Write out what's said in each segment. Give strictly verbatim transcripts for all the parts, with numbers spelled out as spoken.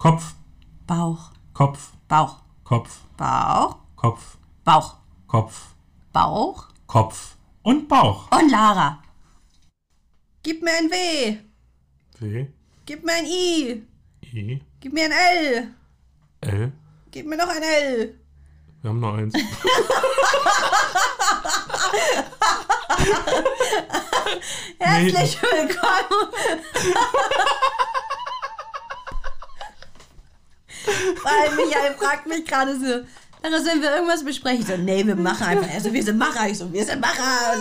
Kopf. Bauch. Kopf. Bauch. Kopf. Bauch. Kopf. Bauch. Kopf. Bauch. Kopf. Und Bauch. Und Lara. Gib mir ein W. W. Gib mir ein I. I. Gib mir ein L. L. Gib mir noch ein L. Wir haben noch eins. Herzlich willkommen. Weil Michael fragt mich gerade so, Lara, sollen wir irgendwas besprechen? Ich so, nee, wir machen einfach. Also wir sind Macher. Ich so, wir sind Macher.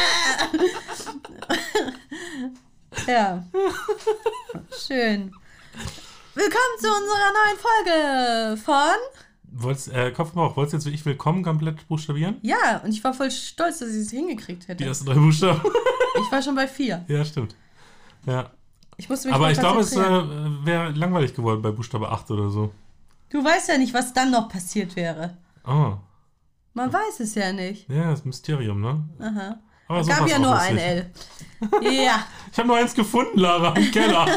Ja. Schön. Willkommen zu unserer neuen Folge von... Wollt's, äh, Kopf und Bauch, wolltest du jetzt wie ich willkommen komplett buchstabieren? Ja, und ich war voll stolz, dass ich es hingekriegt hätte. Die ersten drei Buchstaben. Ich war schon bei vier. Ja, stimmt. Ja. Ich musste mich Aber mal ich glaube, es äh, konzentrieren. wäre langweilig geworden bei Buchstabe acht oder so. Du weißt ja nicht, was dann noch passiert wäre. Oh. Man weiß es ja nicht. Ja, das Mysterium, ne? Aha. Aber Es so gab war's ja auch nur lustig. ein L. Ja. Ich habe nur eins gefunden, Lara, im Keller.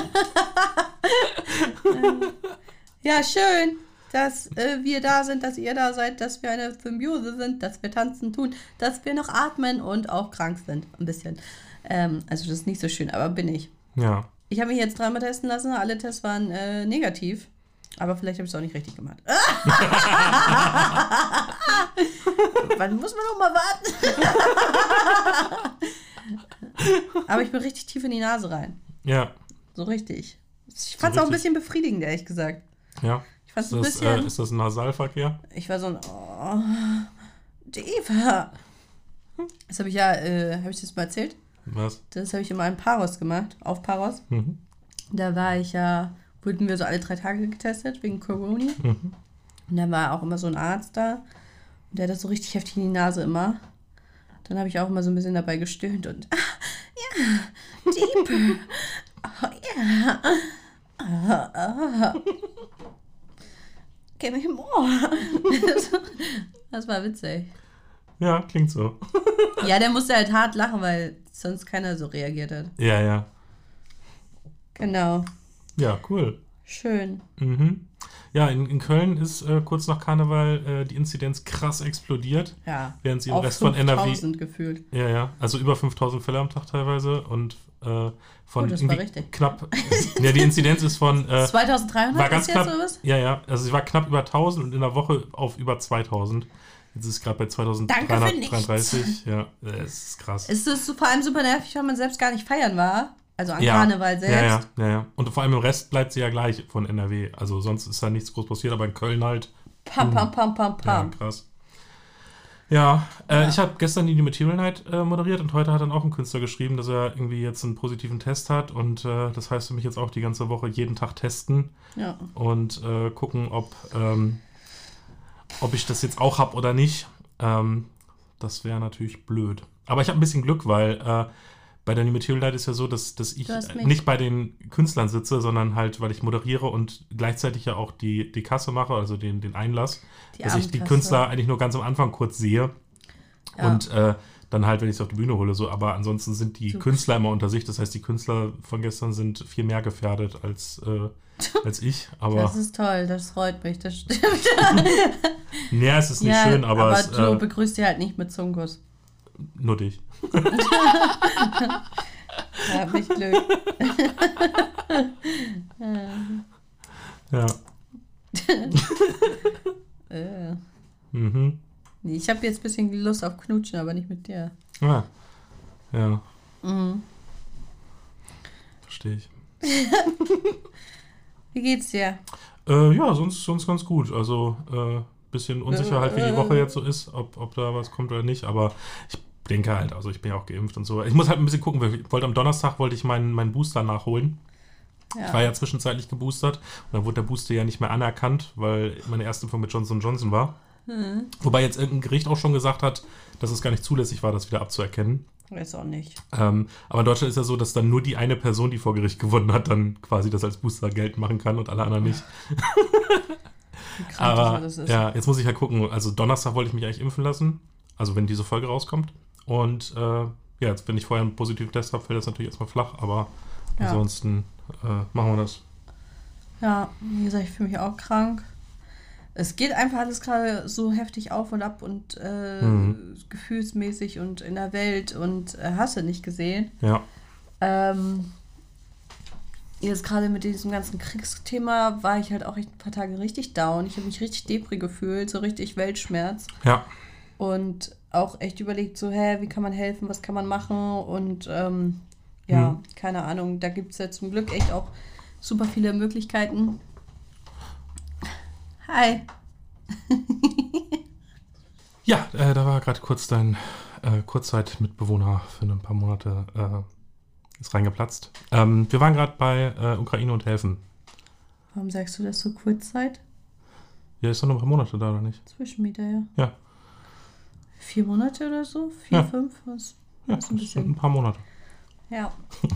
Ja, schön, dass äh, wir da sind, dass ihr da seid, dass wir eine Symbiose sind, dass wir tanzen tun, dass wir noch atmen und auch krank sind. Ein bisschen. Ähm, also das ist nicht so schön, aber bin ich. Ja. Ich habe mich jetzt dreimal testen lassen. Alle Tests waren äh, negativ. Aber vielleicht habe ich es auch nicht richtig gemacht. Wann muss man noch mal warten? Aber ich bin richtig tief in die Nase rein. Ja. So richtig. Ich fand es So auch ein richtig? bisschen befriedigend, ehrlich gesagt. Ja. Ich fand Ist es ein das, bisschen... äh, ist das ein Nasalverkehr? Ich war so ein... Oh, Diva. Das habe ich ja... Äh, habe ich das mal erzählt? Was? Das habe ich in meinem Paros gemacht. Auf Paros. Mhm. Da war ich ja... Wurden wir so alle drei Tage getestet, wegen Corona. Mhm. Und dann war auch immer so ein Arzt da. Und der hat das so richtig heftig in die Nase immer. Dann habe ich auch immer so ein bisschen dabei gestöhnt und... Ah, ja, deeper. Oh, ja. Ah, ah. Give me more. Das war witzig. Ja, klingt so. Ja, der musste halt hart lachen, weil sonst keiner so reagiert hat. Ja, ja. Genau. Ja, cool. Schön. Mhm. Ja, in, in Köln ist äh, kurz nach Karneval äh, die Inzidenz krass explodiert. Ja. Während sie im Auf Rest von N R W... fünftausend gefühlt. Ja, ja. Also über fünftausend Fälle am Tag teilweise und äh, von Oh, das war irgendwie richtig. knapp... ja, die Inzidenz ist von... Äh, zweitausenddreihundert war ganz ist jetzt knapp, sowas? Ja, ja. Also sie war knapp über tausend und in der Woche auf über zweitausend. Jetzt ist es gerade bei zweitausenddreihundertdreiunddreißig. Ja, es ist krass. Es ist so, vor allem super nervig, weil man selbst gar nicht feiern war. Also an ja, Karneval selbst. Ja, ja, ja, ja. Und vor allem im Rest bleibt sie ja gleich von N R W. Also sonst ist da nichts groß passiert, aber in Köln halt. Pam, pam, pam, pam, pam. Ja, krass. Ja, äh, Ja. ich habe gestern die Material Night äh, moderiert und heute hat dann auch ein Künstler geschrieben, dass er irgendwie jetzt einen positiven Test hat und äh, das heißt für mich jetzt auch die ganze Woche jeden Tag testen Ja. und äh, gucken, ob, ähm, ob ich das jetzt auch habe oder nicht. Ähm, das wäre natürlich blöd. Aber ich habe ein bisschen Glück, weil äh, bei der New Material Night ist ja so, dass, dass ich Du hast mich. nicht bei den Künstlern sitze, sondern halt, weil ich moderiere und gleichzeitig ja auch die, die Kasse mache, also den, den Einlass, Die dass ich die Abendkasse. Künstler eigentlich nur ganz am Anfang kurz sehe Ja. und äh, dann halt, wenn ich es auf die Bühne hole, so. Aber ansonsten sind die Du- Künstler immer unter sich. Das heißt, die Künstler von gestern sind viel mehr gefährdet als, äh, als ich. Aber Das ist toll, das freut mich, das stimmt. ja, es ist nicht ja, schön, aber, aber es, du äh, begrüßt sie halt nicht mit Zungenkuss. nur dich. Da hab ich Glück. Ja. äh. Mhm. Nee, ich habe jetzt ein bisschen Lust auf Knutschen, aber nicht mit dir. Ah. Ja, Mhm. verstehe ich. Wie geht's dir? Äh, ja, sonst, sonst ganz gut. Also, äh, bisschen unsicher halt, wie die Woche jetzt so ist, ob, ob da was kommt oder nicht. Aber ich denke halt, also ich bin ja auch geimpft und so. Ich muss halt ein bisschen gucken, weil ich wollte am Donnerstag wollte ich meinen, meinen Booster nachholen. Ja. Ich war ja zwischenzeitlich geboostert und dann wurde der Booster ja nicht mehr anerkannt, weil meine erste Impfung mit Johnson und Johnson war. Hm. Wobei jetzt irgendein Gericht auch schon gesagt hat, dass es gar nicht zulässig war, das wieder abzuerkennen. Weiß auch nicht. Ähm, aber in Deutschland ist ja so, dass dann nur die eine Person, die vor Gericht gewonnen hat, dann quasi das als Booster geltend machen kann und alle anderen nicht. Wie krank das Aber alles ist. ja, jetzt muss ich halt gucken. Also Donnerstag wollte ich mich eigentlich impfen lassen, also wenn diese Folge rauskommt. Und äh, ja, jetzt, wenn ich vorher einen positiven Test habe, fällt das natürlich erstmal flach, aber Ja. ansonsten äh, machen wir das. Ja, wie gesagt, ich fühle mich auch krank. Es geht einfach alles gerade so heftig auf und ab und äh, mhm. gefühlsmäßig und in der Welt und äh, hast du nicht gesehen. Ja. Ähm, jetzt gerade mit diesem ganzen Kriegsthema war ich halt auch echt ein paar Tage richtig down. Ich habe mich richtig depri gefühlt, so richtig Weltschmerz. Ja. Und auch echt überlegt, so, hä, wie kann man helfen, was kann man machen? Und ähm, ja, mhm. keine Ahnung, da gibt es ja zum Glück echt auch super viele Möglichkeiten. Hi. Ja, äh, da war gerade kurz dein äh, Kurzzeitmitbewohner für ein paar Monate äh, ist reingeplatzt. Ähm, wir waren gerade bei äh, Ukraine und helfen. Warum sagst du das so Kurzzeit? Ja, ist doch noch ein paar Monate da, oder nicht? Zwischenmieter, ja. Ja. Vier Monate oder so? Vier, ja. fünf? Was? Ja, was ein, bisschen. ein paar Monate. Ja.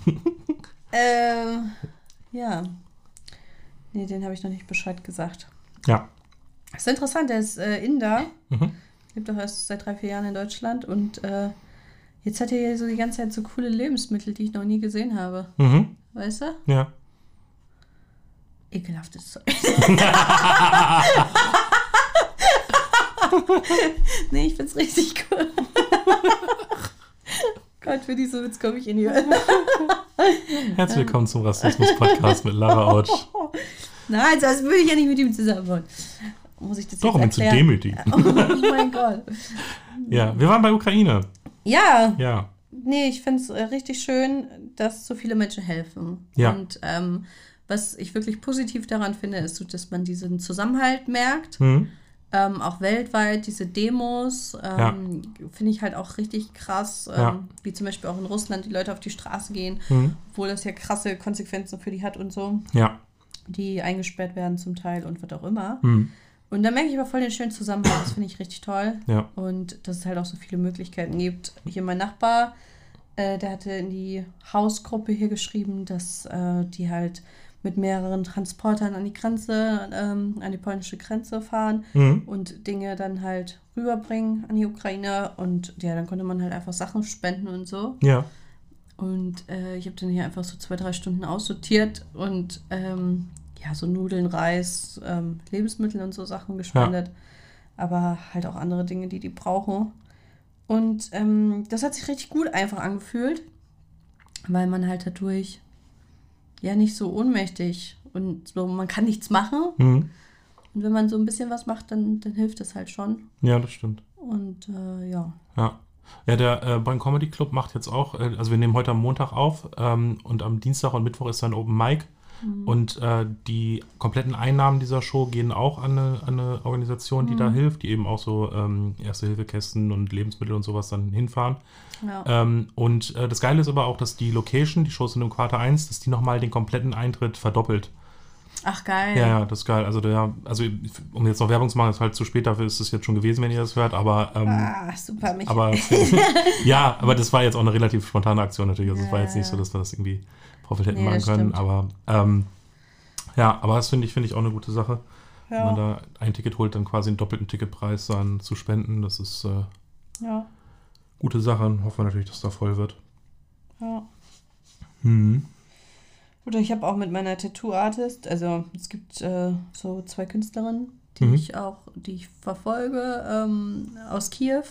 ähm, ja. Nee, den habe ich noch nicht Bescheid gesagt. Ja. Das ist interessant, der ist äh, Inder. Mhm. Lebt doch erst seit drei, vier Jahren in Deutschland und äh, jetzt hat er hier so die ganze Zeit so coole Lebensmittel, die ich noch nie gesehen habe. Mhm. Weißt du? Ja. Ekelhaftes Zeug. Nee, ich find's richtig cool. Gott, für diese Witz komme ich in die Hölle. Herzlich willkommen zum Rassismus-Podcast mit Lara Autsch. Nein, das würde ich ja nicht mit ihm zusammenbauen. Muss ich das Doch, um ihn zu demütigen. Oh mein Gott. Ja, wir waren bei Ukraine. Ja. Ja. Nee, ich finde es äh, richtig schön, dass so viele Menschen helfen. Ja. Und ähm, was ich wirklich positiv daran finde, ist, so, dass man diesen Zusammenhalt merkt. Mhm. Ähm, auch weltweit, diese Demos, ähm, ja. finde ich halt auch richtig krass. Ähm, ja. Wie zum Beispiel auch in Russland die Leute auf die Straße gehen, mhm. obwohl das ja krasse Konsequenzen für die hat und so. Ja. Die eingesperrt werden zum Teil und was auch immer. Mhm. Und da merke ich aber voll den schönen Zusammenhalt. Das finde ich richtig toll. Ja. Und dass es halt auch so viele Möglichkeiten gibt. Hier mein Nachbar, äh, der hatte in die Hausgruppe hier geschrieben, dass äh, die halt mit mehreren Transportern an die Grenze, ähm, an die polnische Grenze fahren mhm. und Dinge dann halt rüberbringen an die Ukraine. Und ja, dann konnte man halt einfach Sachen spenden und so. Ja. Und äh, ich habe dann hier einfach so zwei, drei Stunden aussortiert und ähm, ja, so Nudeln, Reis, ähm, Lebensmittel und so Sachen gespendet. Ja. Aber halt auch andere Dinge, die die brauchen. Und ähm, das hat sich richtig gut einfach angefühlt, weil man halt dadurch ja nicht so ohnmächtig und so, man kann nichts machen. Mhm. Und wenn man so ein bisschen was macht, dann, dann hilft das halt schon. Ja, das stimmt. Und äh, ja. Ja. Ja, der äh, Bonn Comedy Club macht jetzt auch, äh, also wir nehmen heute am Montag auf ähm, und am Dienstag und Mittwoch ist dann Open Mic. Mhm. Und äh, die kompletten Einnahmen dieser Show gehen auch an eine, an eine Organisation, die mhm. da hilft, die eben auch so ähm, Erste-Hilfe-Kästen und Lebensmittel und sowas dann hinfahren. Ja. Ähm, und äh, das Geile ist aber auch, dass die Location, die Shows sind im Quarter eins, dass die nochmal den kompletten Eintritt verdoppelt. Ach, geil. Ja, ja, das ist geil. Also, der, also um jetzt noch Werbung zu machen, ist halt zu spät, dafür ist es jetzt schon gewesen, wenn ihr das hört, aber ähm, ah, super, mich. Aber ja, aber das war jetzt auch eine relativ spontane Aktion natürlich. Also es ja, war jetzt nicht so, dass wir das irgendwie Profit hätten nee, machen können. Stimmt. Aber ähm, ja, aber das finde ich, finde ich auch eine gute Sache. Ja. Wenn man da ein Ticket holt, dann quasi einen doppelten Ticketpreis dann zu spenden. Das ist äh, ja. gute Sache. Und hoffen wir natürlich, dass da voll wird. Ja. Hm. Oder ich habe auch mit meiner Tattoo-Artist, also es gibt äh, so zwei Künstlerinnen, die mhm. ich auch, die ich verfolge, ähm, aus Kiew,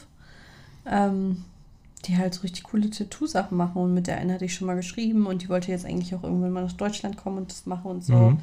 ähm, die halt so richtig coole Tattoo-Sachen machen. Und mit der einen hatte ich schon mal geschrieben und die wollte jetzt eigentlich auch irgendwann mal nach Deutschland kommen und das machen und so. Mhm.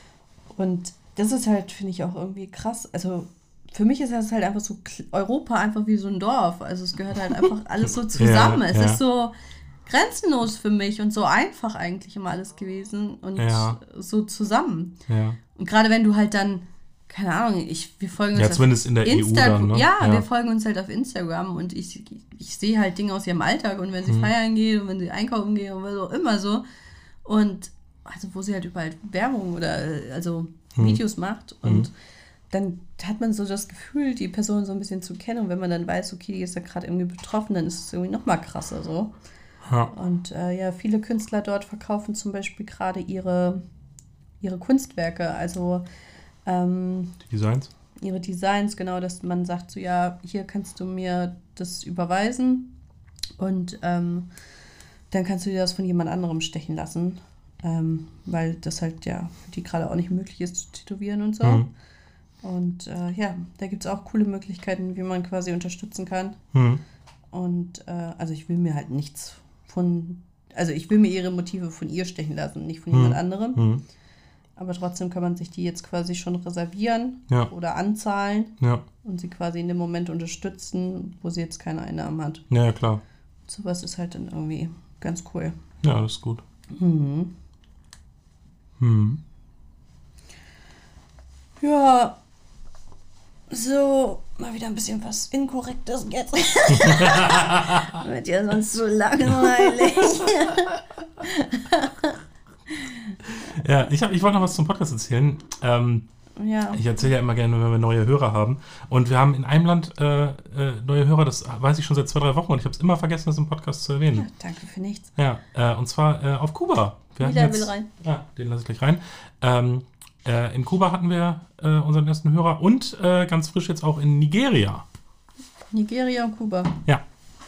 Und das ist halt, finde ich, auch irgendwie krass. Also für mich ist das halt einfach so Europa einfach wie so ein Dorf. Also es gehört halt einfach alles so zusammen. Ja, es ja. ist so grenzenlos für mich und so einfach eigentlich immer alles gewesen und ja. so zusammen. Ja. Und gerade wenn du halt dann, keine Ahnung, ich, wir folgen uns ja, zumindest in der Insta- E U dann, ne? Ja, ja, wir folgen uns halt auf Instagram und ich, ich sehe halt Dinge aus ihrem Alltag und wenn sie mhm. feiern geht und wenn sie einkaufen geht und was auch immer so und also wo sie halt überall Werbung oder also mhm. Videos macht und mhm. dann hat man so das Gefühl, die Person so ein bisschen zu kennen und wenn man dann weiß, okay, die ist da gerade irgendwie betroffen, dann ist es irgendwie noch mal krasser so. Ja. Und äh, ja, viele Künstler dort verkaufen zum Beispiel gerade ihre, ihre Kunstwerke, also ähm, die Designs? Ihre Designs, genau, dass man sagt, so ja, hier kannst du mir das überweisen und ähm, dann kannst du dir das von jemand anderem stechen lassen. Ähm, weil das halt ja für die gerade auch nicht möglich ist zu tätowieren und so. Mhm. Und äh, ja, da gibt es auch coole Möglichkeiten, wie man quasi unterstützen kann. Mhm. Und äh, also ich will mir halt nichts von, also ich will mir ihre Motive von ihr stechen lassen, nicht von Mhm. jemand anderem. Mhm. Aber trotzdem kann man sich die jetzt quasi schon reservieren Ja. oder anzahlen Ja. und sie quasi in dem Moment unterstützen, wo sie jetzt keine Einnahmen hat. Ja, ja, klar. Sowas ist halt dann irgendwie ganz cool. Ja, das ist gut. Mhm. Mhm. Ja, so, mal wieder ein bisschen was Inkorrektes jetzt. Wird ja sonst so langweilig. Ja, ich, hab, ich wollte noch was zum Podcast erzählen. Ähm, Ja. ich erzähle ja immer gerne, wenn wir neue Hörer haben. Und wir haben in einem Land äh, äh, neue Hörer, das weiß ich schon seit zwei, drei Wochen und ich habe es immer vergessen, das im Podcast zu Ja, erwähnen. danke für nichts. Ja, äh, und zwar äh, auf Kuba. Wir hatten Wieder jetzt, will rein. Ja, den lasse ich gleich rein. Ähm, äh, in Kuba hatten wir äh, unseren ersten Hörer und äh, ganz frisch jetzt auch in Nigeria. Nigeria und Kuba. Ja.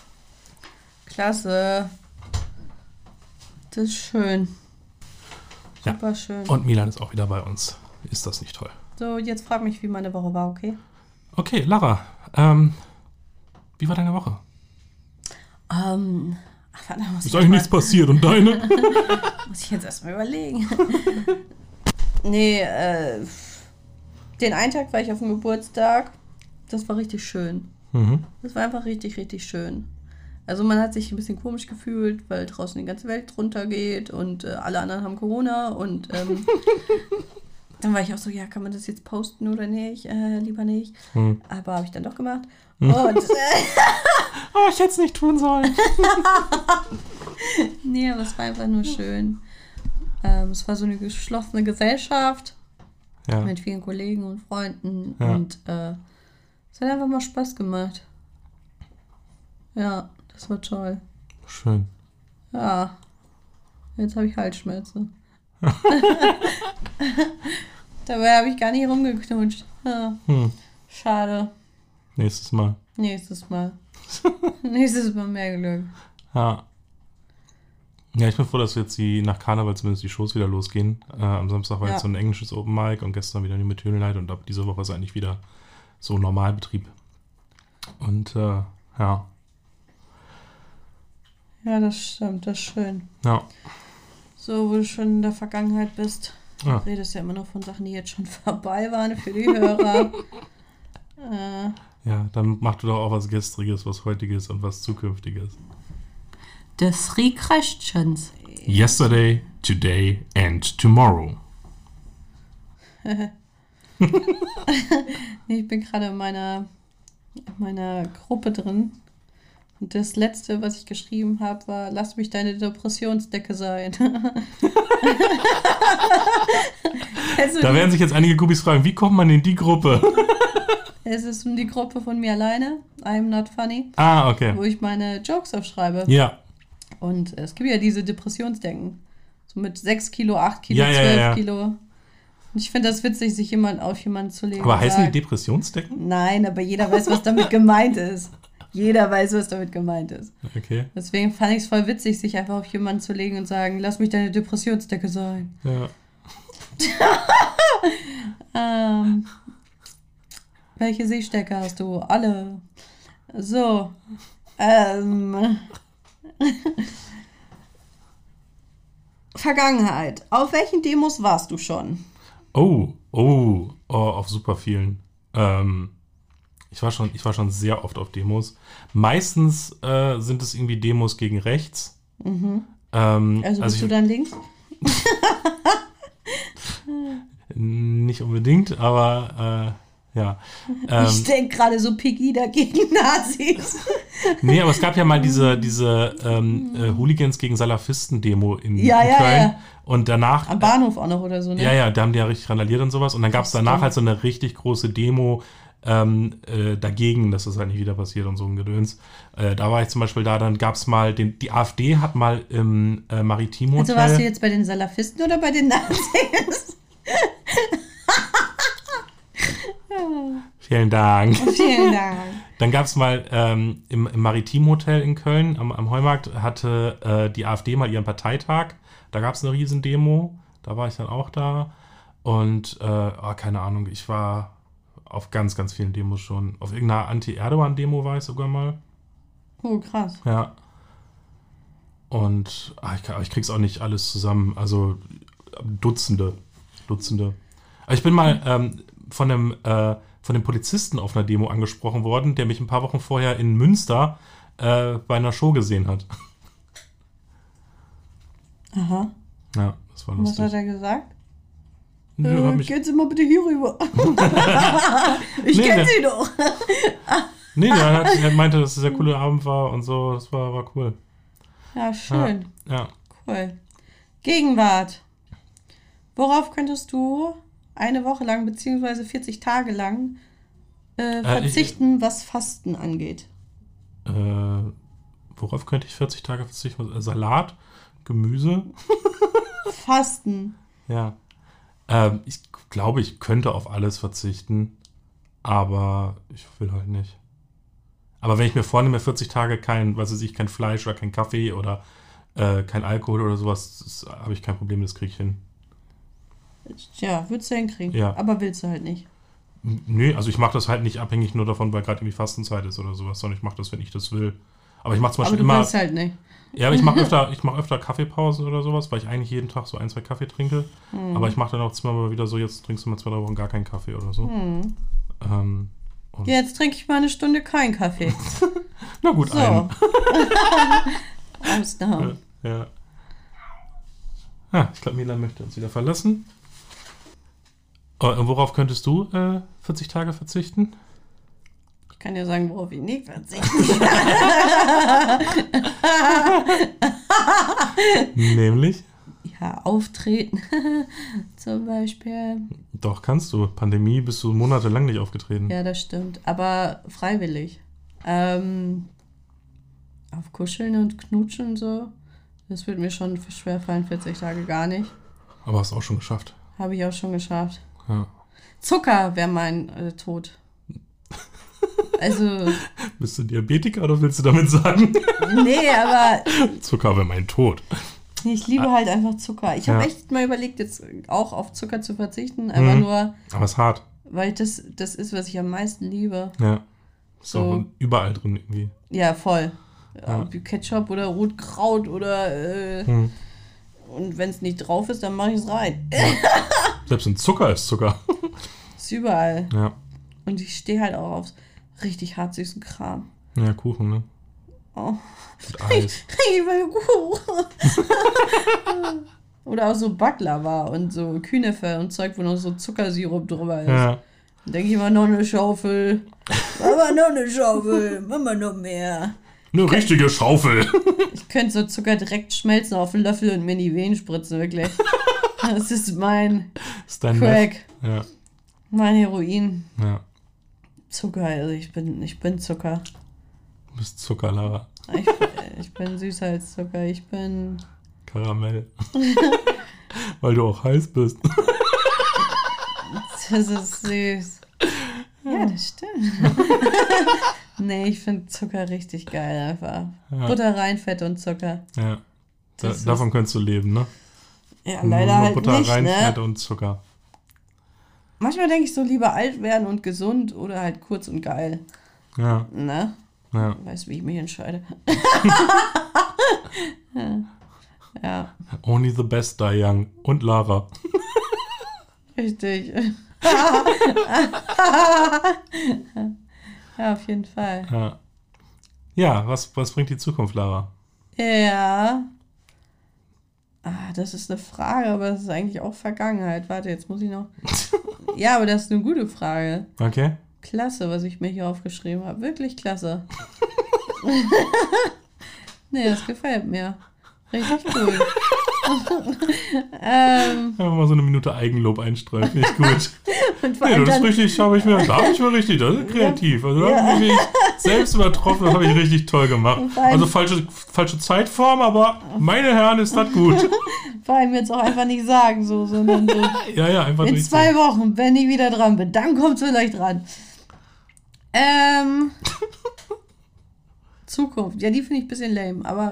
Klasse. Das ist schön. Ja. Super schön. Und Milan ist auch wieder bei uns. Ist das nicht toll? So, jetzt frag mich, wie meine Woche war, okay? Okay, Lara, ähm, wie war deine Woche? Ähm, ach, warte, muss Ist ich, eigentlich erst nichts passiert und deine? mal, muss ich jetzt erstmal überlegen. Nee, äh, den einen Tag war ich auf dem Geburtstag. Das war richtig schön. Mhm. Das war einfach richtig, richtig schön. Also man hat sich ein bisschen komisch gefühlt, weil draußen die ganze Welt drunter geht und äh, alle anderen haben Corona und ähm, dann war ich auch so, ja, kann man das jetzt posten oder nicht? Äh, lieber nicht. Mhm. Aber habe ich dann doch gemacht. Und äh, Oh, ich hätte es nicht tun sollen. nee, aber es war einfach nur schön. Ähm, es war so eine geschlossene Gesellschaft Ja. mit vielen Kollegen und Freunden Ja. und äh, es hat einfach mal Spaß gemacht. Ja, das war toll. Schön. Ja, jetzt habe ich Halsschmerzen. Dabei habe ich gar nicht rumgeknutscht. Ja, Hm. schade. Nächstes Mal. Nächstes Mal. Nächstes Mal mehr Glück. Ja. Ja, ich bin froh, dass jetzt die nach Karneval zumindest die Shows wieder losgehen. Äh, am Samstag war Ja. jetzt so ein englisches Open Mic und gestern wieder die mit Höhenleit und ab diese Woche ist eigentlich wieder so Normalbetrieb. Und äh, ja. Ja, das stimmt, das ist schön. Ja. So, wo du schon in der Vergangenheit bist. Du Ja. redest ja immer noch von Sachen, die jetzt schon vorbei waren für die Hörer. äh, Ja, dann mach du doch auch was Gestriges, was Heutiges und was Zukünftiges. The Three Questions. Yesterday, today and tomorrow. Nee, ich bin gerade in meiner, in meiner Gruppe drin. Und das letzte, was ich geschrieben habe, war: Lass mich deine Depressionsdecke sein. also, Da werden sich jetzt einige Gubis fragen, wie kommt man in die Gruppe? es ist die Gruppe von mir alleine, I'm Not Funny, Ah, okay. wo ich meine Jokes aufschreibe. Ja. Und es gibt ja diese Depressionsdecken. So mit sechs Kilo, acht Kilo, Ja, ja, zwölf ja. Kilo. Und ich finde das witzig, sich jemand auf jemanden zu legen. Aber und heißen die sagen, Depressionsdecken? Nein, aber jeder weiß, was damit gemeint ist. Jeder weiß, was damit gemeint ist. Okay. Deswegen fand ich es voll witzig, sich einfach auf jemanden zu legen und sagen: Lass mich deine Depressionsdecke sein. Ja. Ähm, welche Sehstärke hast du? Alle. So. Ähm. Vergangenheit. Auf welchen Demos warst du schon? Oh, oh, oh, auf super vielen. Ähm, ich war schon, ich war schon sehr oft auf Demos. Meistens äh, sind es irgendwie Demos gegen rechts. Mhm. Ähm, Also bist also du ich, dann links? nicht unbedingt, aber äh, ja. Ähm, Ich denke gerade so Pegida gegen Nazis. nee, aber es gab ja mal diese, diese ähm, äh, Hooligans gegen Salafisten-Demo in, Ja, in ja, Köln. ja. Und danach. Am Bahnhof auch noch oder so, ne? Ja, ja, da haben die ja richtig randaliert und sowas. Und dann gab es danach Stimmt. halt so eine richtig große Demo ähm, äh, dagegen, dass das halt nicht wieder passiert und so ein Gedöns. Äh, da war ich zum Beispiel da, dann gab es mal, den, die AfD hat mal im äh, Maritim Hotel. Also warst du jetzt bei den Salafisten oder bei den Nazis? Vielen Dank. Vielen Dank. Dann gab es mal ähm, im, im Maritim-Hotel in Köln am, am Heumarkt hatte äh, die AfD mal ihren Parteitag. Da gab es eine riesen Demo. Da war ich dann auch da. Und, äh, oh, keine Ahnung, ich war auf ganz, ganz vielen Demos schon. Auf irgendeiner Anti-Erdogan-Demo war ich sogar mal. Oh, krass. Ja. Und ach, ich, kann, ich krieg's auch nicht alles zusammen. Also Dutzende. Dutzende. Aber ich bin mal ähm, von einem äh, von dem Polizisten auf einer Demo angesprochen worden, der mich ein paar Wochen vorher in Münster äh, bei einer Show gesehen hat. Aha. Ja, das war lustig. Was hat er gesagt? Nö, äh, hat mich, Gehen Sie mal bitte hier rüber. ich Nee, kenne der- Sie doch. nee, der, hat, der meinte, dass es ein sehr cooler Abend war und so. Das war, war cool. Ja, schön. Ja. Cool. Gegenwart. Worauf könntest du eine Woche lang beziehungsweise vierzig Tage lang äh, verzichten, was Fasten angeht? Äh, worauf könnte ich vierzig Tage verzichten? Salat, Gemüse. Fasten. Ja. Ähm, ich glaube, ich könnte auf alles verzichten, aber ich will halt nicht. Aber wenn ich mir vornehme, vierzig Tage kein, was weiß ich, kein Fleisch oder kein Kaffee oder äh, kein Alkohol oder sowas, habe ich kein Problem, das kriege ich hin. Ja, würdest du hinkriegen. Ja. Aber willst du halt nicht. N- Nee, also ich mache das halt nicht abhängig nur davon, weil gerade irgendwie Fastenzeit ist oder sowas, sondern ich mache das, wenn ich das will. Aber ich mache zum Aber Beispiel du immer. willst halt nicht. Ja, aber ich mache öfter, ich mache öfter Kaffeepausen oder sowas, weil ich eigentlich jeden Tag so ein, zwei Kaffee trinke. Hm. Aber ich mache dann auch zweimal wieder so, jetzt trinkst du mal zwei, drei Wochen gar keinen Kaffee oder so. Hm. Ähm, und Jetzt trinke ich mal eine Stunde keinen Kaffee. na gut, So. einen. Ausnahme. Ja. Ah, ich glaube, Milan möchte uns wieder verlassen. Oh, und worauf könntest du äh, vierzig Tage verzichten? Ich kann ja sagen, worauf ich nicht verzichte. Nämlich? Ja, auftreten. Zum Beispiel. Doch, kannst du. Pandemie bist du monatelang nicht aufgetreten. Ja, das stimmt. Aber freiwillig. Ähm, auf Kuscheln und Knutschen und so. Das wird mir schon schwer fallen, vierzig Tage gar nicht. Aber hast du auch schon geschafft. Habe ich auch schon geschafft. Ja. Zucker wäre mein äh, Tod. Also, Bist du Diabetiker oder willst du damit sagen? nee, aber Zucker wäre mein Tod. ich liebe halt einfach Zucker. Ich habe Ja. echt mal überlegt, jetzt auch auf Zucker zu verzichten. Einfach Mhm. nur, Aber es ist hart. weil das, das ist, was ich am meisten liebe. Ja. Ist So. auch überall drin irgendwie. Ja, voll. Ja. Ob Ketchup oder Rotkraut oder äh, Hm. und wenn es nicht drauf ist, dann mache ich es rein. Selbst ein Zucker ist Zucker. Ist überall. Ja. Und ich stehe halt auch auf richtig hart süßen Kram. Ja, Kuchen, ne? Oh. Mit Eis. Ich will Kuchen. Oder auch so Baklava und so Künefe und Zeug, wo noch so Zuckersirup drüber ist. Ja. Dann denke ich immer, noch eine Schaufel. Mama, noch eine Schaufel. Mama, noch mehr. Eine richtige Schaufel. Ich könnte so Zucker direkt schmelzen auf einen Löffel und mir in die Venen spritzen, wirklich. Das ist mein Ist dein Crack, Meth? Ja. mein Heroin. Ja. Zucker, also ich bin, ich bin Zucker. Du bist Zucker, Lara. Ich, ich bin süßer als Zucker. Ich bin... Karamell. Weil du auch heiß bist. Das ist süß. Ja, das stimmt. Nee, ich finde Zucker richtig geil einfach. Ja. Butter rein, Fett und Zucker. Ja. Da, Das ist- davon könntest du leben, ne? Ja, leider Nur halt Butter nicht, rein, ne? Fett und Zucker. Manchmal denke ich so, lieber alt werden und gesund oder halt kurz und geil. Ja, Ne? ja. Weißt du, wie ich mich entscheide? ja. Ja, Only the best die young. Und Lara. richtig. Ja, auf jeden Fall. Ja. Ja, was, was bringt die Zukunft, Lara? Ja. Ah, das ist eine Frage, aber das ist eigentlich auch Vergangenheit. Warte, jetzt muss ich noch. Ja, aber das ist eine gute Frage. Okay. Klasse, was ich mir hier aufgeschrieben habe. Wirklich klasse. Nee, das gefällt mir. Richtig cool. ähm, Einfach mal so eine Minute Eigenlob einstreuen. Finde ich gut. und vor Nee, allem das ist dann, richtig, habe ich mir, da habe ich mir richtig, das ist kreativ. Also da Ja. habe ich mich selbst übertroffen, das habe ich richtig toll gemacht. vor allem- Also falsche, falsche Zeitform, aber meine Herren, ist das gut. vor allem jetzt auch einfach nicht sagen, so, sondern so. Ja, ja, einfach In richtig. zwei Wochen, wenn ich wieder dran bin, dann kommt es vielleicht dran. Ähm. Zukunft. Ja, die finde ich ein bisschen lame, aber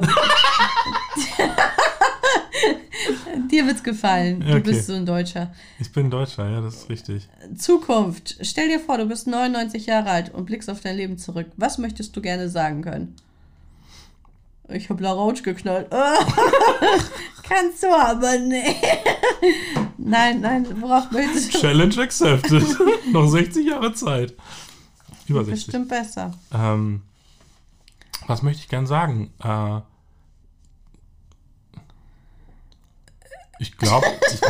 dir wird's gefallen. Du Okay. bist so ein Deutscher. Ich bin Deutscher, ja, das ist richtig. Zukunft. Stell dir vor, du bist neunundneunzig Jahre alt und blickst auf dein Leben zurück. Was möchtest du gerne sagen können? Ich hab La Rauch geknallt. Kannst du aber nicht. Nein, nein, worauf möchtest du? Challenge accepted. Noch sechzig Jahre Zeit. Über sechzig. Bestimmt besser. Ähm, was möchte ich gern sagen? Äh, ich glaube...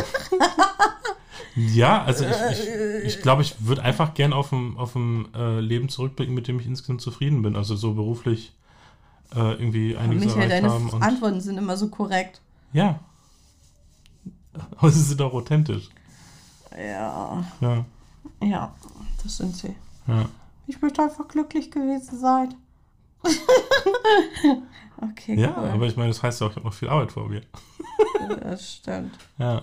ja, also ich glaube, ich, ich, glaub, ich würde einfach gern auf ein auf ein, äh, Leben zurückblicken, mit dem ich insgesamt zufrieden bin. Also so beruflich äh, irgendwie einiges Michael, erreicht deine haben. Und, Antworten sind immer so korrekt. ja. Aber sie sind auch authentisch. Ja, Ja, ja, das sind sie. ja. Ich möchte einfach glücklich gewesen sein. Okay, Ja, cool. aber ich meine, das heißt ja auch, ich habe noch viel Arbeit vor mir. Das stimmt. Ja.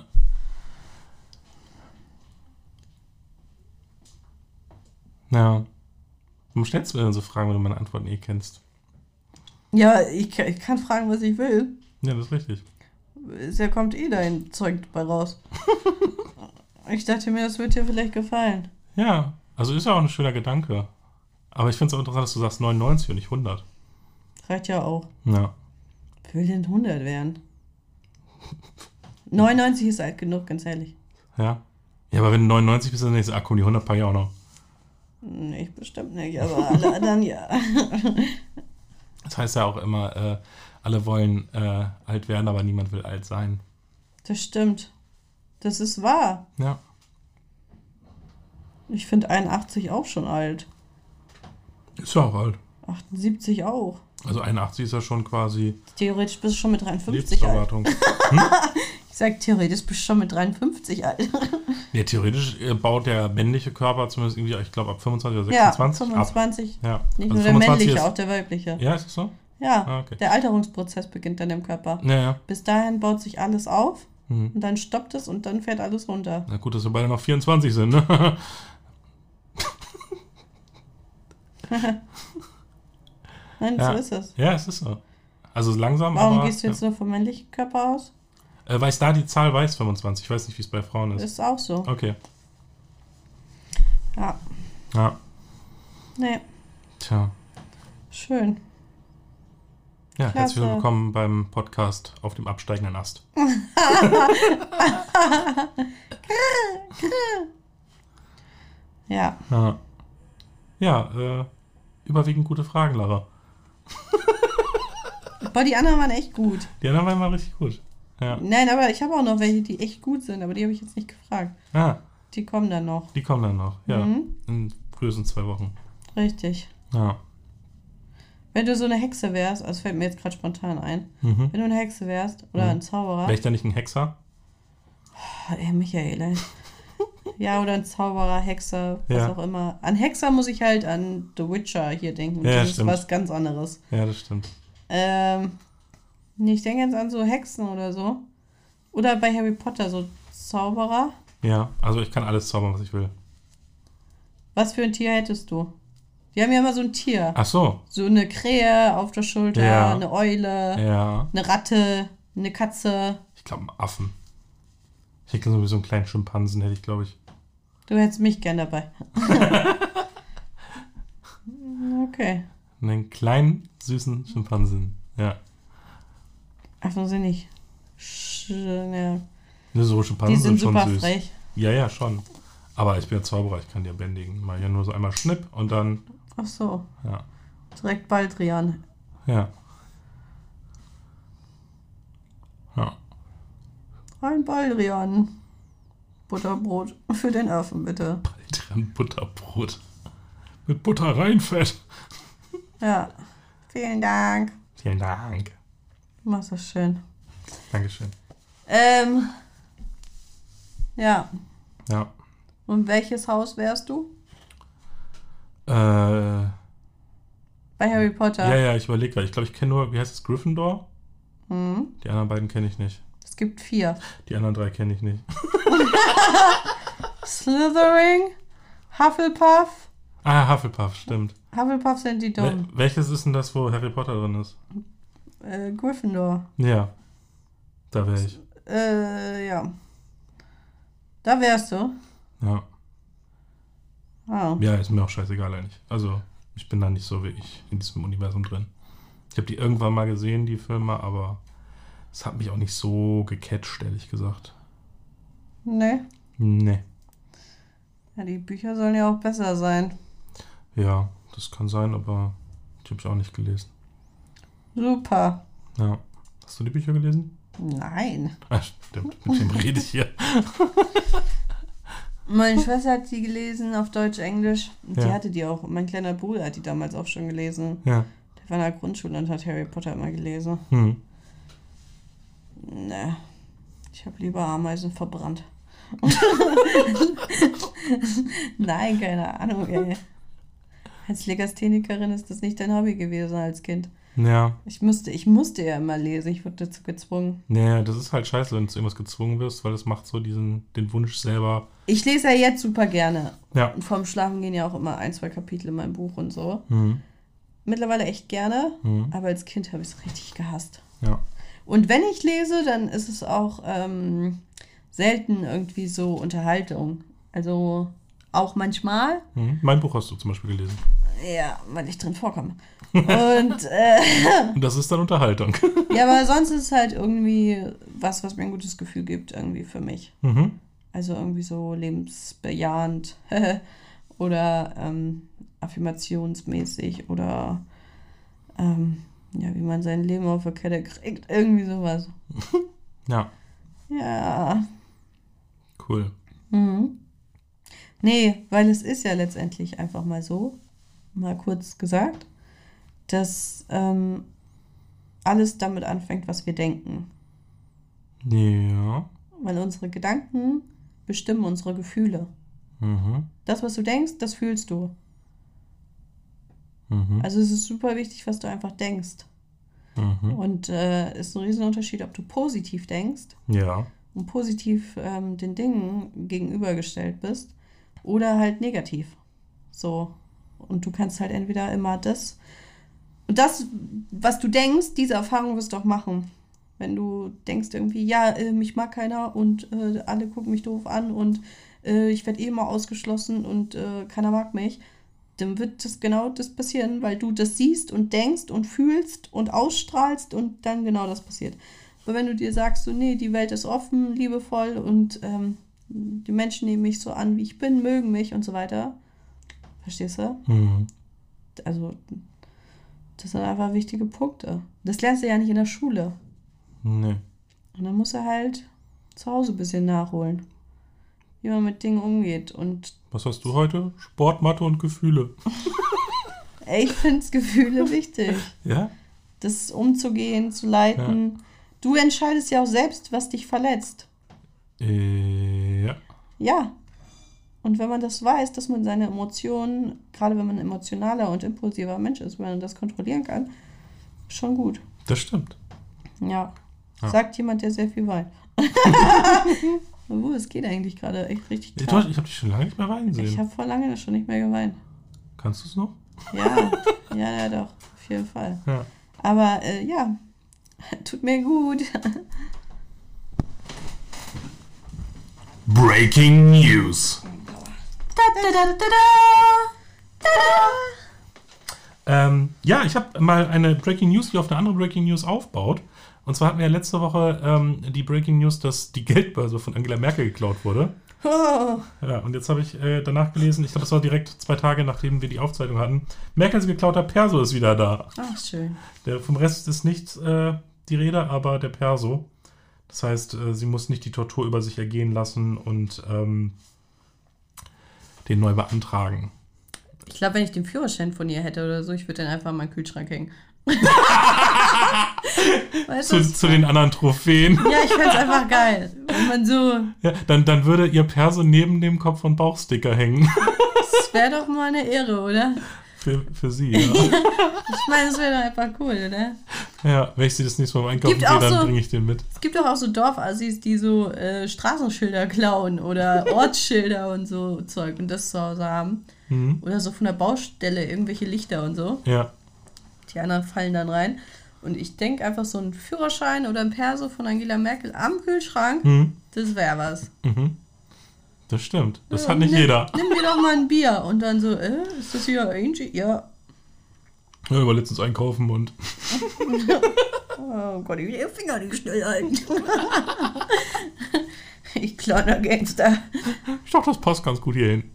Ja. Warum stellst du mir denn so Fragen, wenn du meine Antworten eh kennst? Ja, ich, kann- ich kann fragen, was ich will. Ja, das ist richtig. Da kommt eh dein Zeug bei raus. Ich dachte mir, das wird dir vielleicht gefallen. Ja, also ist ja auch ein schöner Gedanke. Aber ich finde es auch interessant, dass du sagst neunundneunzig und nicht hundert. Reicht ja auch. Ja. Wer will denn hundert werden? neunundneunzig ist alt genug, ganz ehrlich. Ja. Ja, aber wenn du neunundneunzig bist, dann denkst du, ach komm, die hundert paar ich auch noch. Nee, ich bestimmt nicht, aber alle anderen ja. Das heißt ja auch immer, äh, alle wollen äh, alt werden, aber niemand will alt sein. Das stimmt. Das ist wahr. Ja. Ich finde einundachtzig auch schon alt. Ist ja auch alt. achtundsiebzig auch. Also einundachtzig ist ja schon quasi Theoretisch bist du schon mit dreiundfünfzig alt. Lebenserwartung. Ich sag, theoretisch bist du schon mit dreiundfünfzig alt. Ja, theoretisch äh, baut der männliche Körper zumindest irgendwie, ich glaube, ab fünfundzwanzig oder Ja, sechsundzwanzig fünfundzwanzig. ab. Ja. Nicht Also nur der fünfundzwanzig männliche, ist, auch der weibliche. ja, ist das so? Ja, Ah, okay. der Alterungsprozess beginnt dann im Körper. Ja, ja. Bis dahin baut sich alles auf Mhm. und dann stoppt es und dann fährt alles runter. Na gut, dass wir beide noch vierundzwanzig sind, ne? Nein, Ja. so ist es. Ja, es ist so. Also langsam, Warum aber... gehst du jetzt nur vom männlichen Körper aus? ja. äh, weil ich da die Zahl weiß, fünfundzwanzig. Ich weiß nicht, wie es bei Frauen ist. Ist auch so. Okay. Ja, Ja. nee, Tja. schön. Ja, Klasse. herzlich willkommen beim Podcast auf dem absteigenden Ast. Ja, Ja, ja äh, überwiegend gute Fragen, Lara. aber die anderen waren echt gut. Die anderen waren mal richtig gut. Ja. Nein, aber ich habe auch noch welche, die echt gut sind, aber die habe ich jetzt nicht gefragt. Ah, Die kommen dann noch. die kommen dann noch. Ja, Mhm. in frühestens zwei Wochen. Richtig. Ja. Wenn du so eine Hexe wärst, also fällt mir jetzt gerade spontan ein, Mhm. wenn du eine Hexe wärst oder Mhm. ein Zauberer. Wäre ich da nicht ein Hexer? Oh, ey, Michael, ey. Ja, oder ein Zauberer, Hexer, was Ja. auch immer. An Hexer muss ich halt an The Witcher hier denken. Ja, das ist stimmt. was ganz anderes. Ja, das stimmt. Ähm, nee, ich denke jetzt an so Hexen oder so. Oder bei Harry Potter so Zauberer. Ja, also ich kann alles zaubern, was ich will. Was für ein Tier hättest du? Die haben ja immer so ein Tier. Ach so. So eine Krähe auf der Schulter, Ja. eine Eule, Ja. eine Ratte, eine Katze. Ich glaube, einen Affen. Ich hätte so wie so einen kleinen Schimpansen, hätte ich, glaube ich. Du hättest mich gern dabei. Okay. Einen kleinen, süßen Schimpansen. Ja. Ach, so sind nicht. Sch ja. Ne, so Schimpansen Die sind schon super süß. frech. Ja, ja, schon. Aber ich bin ja Zauberer, ich kann die ja bändigen. Mal ja nur so einmal Schnipp und dann, Ach so. ja. Direkt Baldrian. Ja. Ja. Ein Baldrian. Butterbrot für den Affen, bitte. Dran Butterbrot. Mit Butter reinfett. Ja. Vielen Dank. Vielen Dank. Du machst das schön. Dankeschön. Ähm. Ja. Ja. Und welches Haus wärst du? Äh, Bei Harry Potter. ja, ja, ich überlege gerade. Ich glaube, ich kenne nur, wie heißt es, Gryffindor? Mhm. Die anderen beiden kenne ich nicht. Es gibt vier. Die anderen drei kenne ich nicht. Slytherin, Hufflepuff Ah, Hufflepuff, stimmt. Hufflepuff sind die Wel- dumm. welches ist denn das, wo Harry Potter drin ist? Äh, Gryffindor. Ja, da wäre ich. Äh, ja. Da wärst du. Ja. Ah. Ja, ist mir auch scheißegal eigentlich. Also, ich bin da nicht so wie ich in diesem Universum drin. Ich habe die irgendwann mal gesehen, die Filme, aber es hat mich auch nicht so gecatcht, ehrlich gesagt. Nee. Nee. Ja, die Bücher sollen ja auch besser sein. Ja, das kann sein, aber die habe ich auch nicht gelesen. Super. Ja. Hast du die Bücher gelesen? Nein. Ah, stimmt. Mit wem rede ich hier? Meine Schwester hat die gelesen auf Deutsch, Englisch. Die Ja. hatte die auch. Mein kleiner Bruder hat die damals auch schon gelesen. Ja. Der war in der Grundschule und hat Harry Potter immer gelesen. Hm. Ne. Ich habe lieber Ameisen verbrannt. Nein, keine Ahnung, ey. Als Legasthenikerin ist das nicht dein Hobby gewesen als Kind. Ja. Ich musste, ich musste ja immer lesen. Ich wurde dazu gezwungen. Nee, das ist halt scheiße, wenn du zu irgendwas gezwungen wirst, weil das macht so diesen, den Wunsch selber. Ich lese ja jetzt super gerne. Ja. Und vorm Schlafen gehen ja auch immer ein, zwei Kapitel in meinem Buch und so. Mhm. Mittlerweile echt gerne, Mhm. aber als Kind habe ich es richtig gehasst. Ja. Und wenn ich lese, dann ist es auch ähm, selten irgendwie so Unterhaltung. Also auch manchmal, Mhm. Mein Buch hast du zum Beispiel gelesen. ja, weil ich drin vorkomme. Und äh, Und das ist dann Unterhaltung. ja, aber sonst ist es halt irgendwie was, was mir ein gutes Gefühl gibt, irgendwie für mich. Mhm. Also irgendwie so lebensbejahend oder ähm, affirmationsmäßig oder ähm, ja, wie man sein Leben auf der Kette kriegt. Irgendwie sowas. Ja, Ja. cool. Mhm. Nee, weil es ist ja letztendlich einfach mal so, mal kurz gesagt, dass ähm, alles damit anfängt, was wir denken. Ja. Weil unsere Gedanken bestimmen unsere Gefühle. Mhm. Das, was du denkst, das fühlst du. Mhm. Also es ist super wichtig, was du einfach denkst. Mhm. Und äh, ist ein Riesenunterschied, ob du positiv denkst Ja. und positiv ähm, den Dingen gegenübergestellt bist oder halt negativ. So. Und du kannst halt entweder immer das und das, was du denkst, diese Erfahrung wirst du auch machen. Wenn du denkst irgendwie, ja, äh, mich mag keiner und äh, alle gucken mich doof an und äh, ich werde eh immer ausgeschlossen und äh, keiner mag mich, dann wird das genau das passieren, weil du das siehst und denkst und fühlst und ausstrahlst und dann genau das passiert. Aber wenn du dir sagst, so, nee, die Welt ist offen, liebevoll und ähm, die Menschen nehmen mich so an, wie ich bin, mögen mich und so weiter. Verstehst du? Mhm. Also, das sind einfach wichtige Punkte. Das lernst du ja nicht in der Schule. Nee. Und dann musst du halt zu Hause ein bisschen nachholen, wie man mit Dingen umgeht. Und Was hast du heute? Sport, Mathe und Gefühle. ey, ich finde Gefühle wichtig. Ja? Das umzugehen, zu leiten. Du entscheidest ja auch selbst, was dich verletzt. Äh, ja. Ja. Und wenn man das weiß, dass man seine Emotionen, gerade wenn man ein emotionaler und impulsiver Mensch ist, wenn man das kontrollieren kann, schon gut. Das stimmt. Ja. Ja. Sagt jemand, der sehr viel weint. Oh, es geht eigentlich gerade echt richtig Ich, klar. ich habe dich schon lange nicht mehr weinen sehen. Ich habe vor lange schon nicht mehr geweint. Kannst du es noch? Ja, ja, ja, doch, auf jeden Fall. Ja. Aber äh, ja, tut mir gut. Breaking News. Ähm, ja, ich habe mal eine Breaking News, die auf eine andere Breaking News aufbaut. Und zwar hatten wir ja letzte Woche ähm, die Breaking News, dass die Geldbörse von Angela Merkel geklaut wurde. Oh. Ja, und jetzt habe ich äh, danach gelesen, ich glaube, es war direkt zwei Tage, nachdem wir die Aufzeichnung hatten, Merkels geklauter Perso ist wieder da. Ach, schön. Der, vom Rest ist nicht äh, die Rede, aber der Perso. Das heißt, äh, sie muss nicht die Tortur über sich ergehen lassen und ähm, den neu beantragen. Ich glaube, wenn ich den Führerschein von ihr hätte oder so, ich würde den einfach in meinen Kühlschrank hängen. Weißt Zu, du? zu den anderen Trophäen. Ja, ich fände es einfach geil. Wenn man so. Ja, dann, dann würde ihr Perso neben dem Kopf- und Bauchsticker hängen. Das wäre doch mal eine Ehre, oder? Für, für sie, ja. Ich meine, das wäre doch einfach cool, oder? Ja, wenn ich sie das nächste Mal beim Einkaufen Gibt gehe, auch dann so- bringe ich den mit. Es gibt doch auch so Dorfassis, die so äh, Straßenschilder klauen oder Ortsschilder und so Zeug und das zu Hause haben. Mhm. Oder so von der Baustelle irgendwelche Lichter und so. Ja. Die anderen fallen dann rein. Und ich denke einfach so ein Führerschein oder ein Perso von Angela Merkel am Kühlschrank, Mhm. das wäre was. Mhm. Das stimmt. Das Ja, hat nicht nimm, jeder. Nimm dir doch mal ein Bier. Und dann so, äh, ist das hier Angie? Ja. Ja, ich war letztens einkaufen und Oh Gott, ich will den Finger nicht schnell halten. Ich kleiner Gangster. ich dachte, das passt ganz gut hierhin.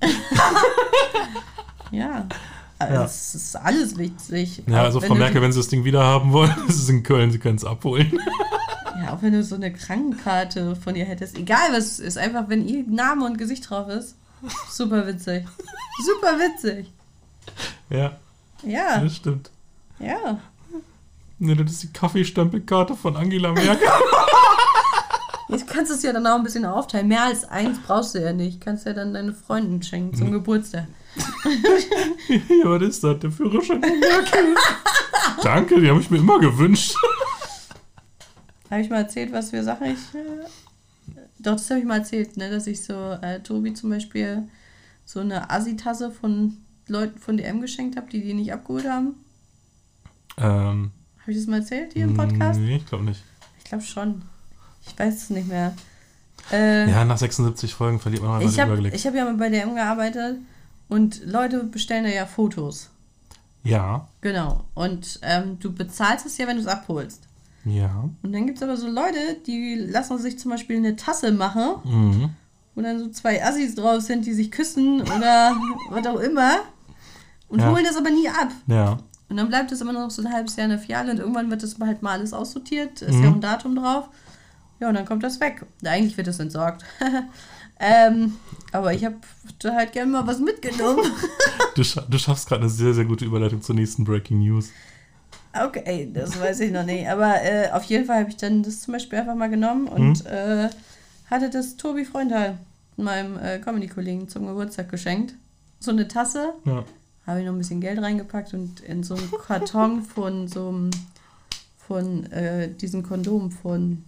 Ja. Also Ja. es ist alles wichtig. Ja, Auch also wenn Frau du- Merkel, wenn Sie das Ding wieder haben wollen, es ist in Köln, Sie können es abholen. Ja, auch wenn du so eine Krankenkarte von ihr hättest. Egal was es ist, einfach wenn ihr Name und Gesicht drauf ist. Super witzig. Super witzig. Ja, Ja, das stimmt. ja. Ne, das ist die Kaffeestempelkarte von Angela Merkel. Jetzt kannst du es ja dann auch ein bisschen aufteilen. Mehr als eins brauchst du ja nicht. Kannst ja dann deine Freundin schenken zum Geburtstag. Ja, was ist das? Der Führerschein von Merkel. Danke, die habe ich mir immer gewünscht. Habe ich mal erzählt, was für Sachen ich... Äh, doch, das habe ich mal erzählt, ne? Dass ich so äh, Tobi zum Beispiel so eine Assi-Tasse von Leuten von D M geschenkt habe, die die nicht abgeholt haben. Ähm, Habe ich das mal erzählt hier im Podcast? Nee, ich glaube nicht. Ich glaube schon. Ich weiß es nicht mehr. Äh, Ja, nach sechsundsiebzig Folgen verliert man auch einfach ich den habe Überblick. ich hab ja mal bei D M gearbeitet und Leute bestellen da ja Fotos. Ja, Genau. Und ähm, du bezahlst es ja, wenn du es abholst. ja. Und dann gibt es aber so Leute, die lassen sich zum Beispiel eine Tasse machen, Mhm. wo dann so zwei Assis drauf sind, die sich küssen oder was auch immer. Und Ja. holen das aber nie ab. Ja. Und dann bleibt es immer noch so ein halbes Jahr in der Filiale und irgendwann wird das halt mal alles aussortiert. Ist Mhm. ja auch ein Datum drauf. Ja, und dann kommt das weg. Eigentlich wird das entsorgt. ähm, aber ich habe da halt gerne mal was mitgenommen. Du, scha du schaffst gerade eine sehr, sehr gute Überleitung zur nächsten Breaking News. Okay, das weiß ich noch nicht. Aber äh, auf jeden Fall habe ich dann das zum Beispiel einfach mal genommen und Mhm. äh, hatte das Tobi Freundal, meinem äh, Comedy-Kollegen, zum Geburtstag geschenkt. So eine Tasse. Ja. Habe ich noch ein bisschen Geld reingepackt und in so einen Karton von so einem, von äh, diesem Kondom von,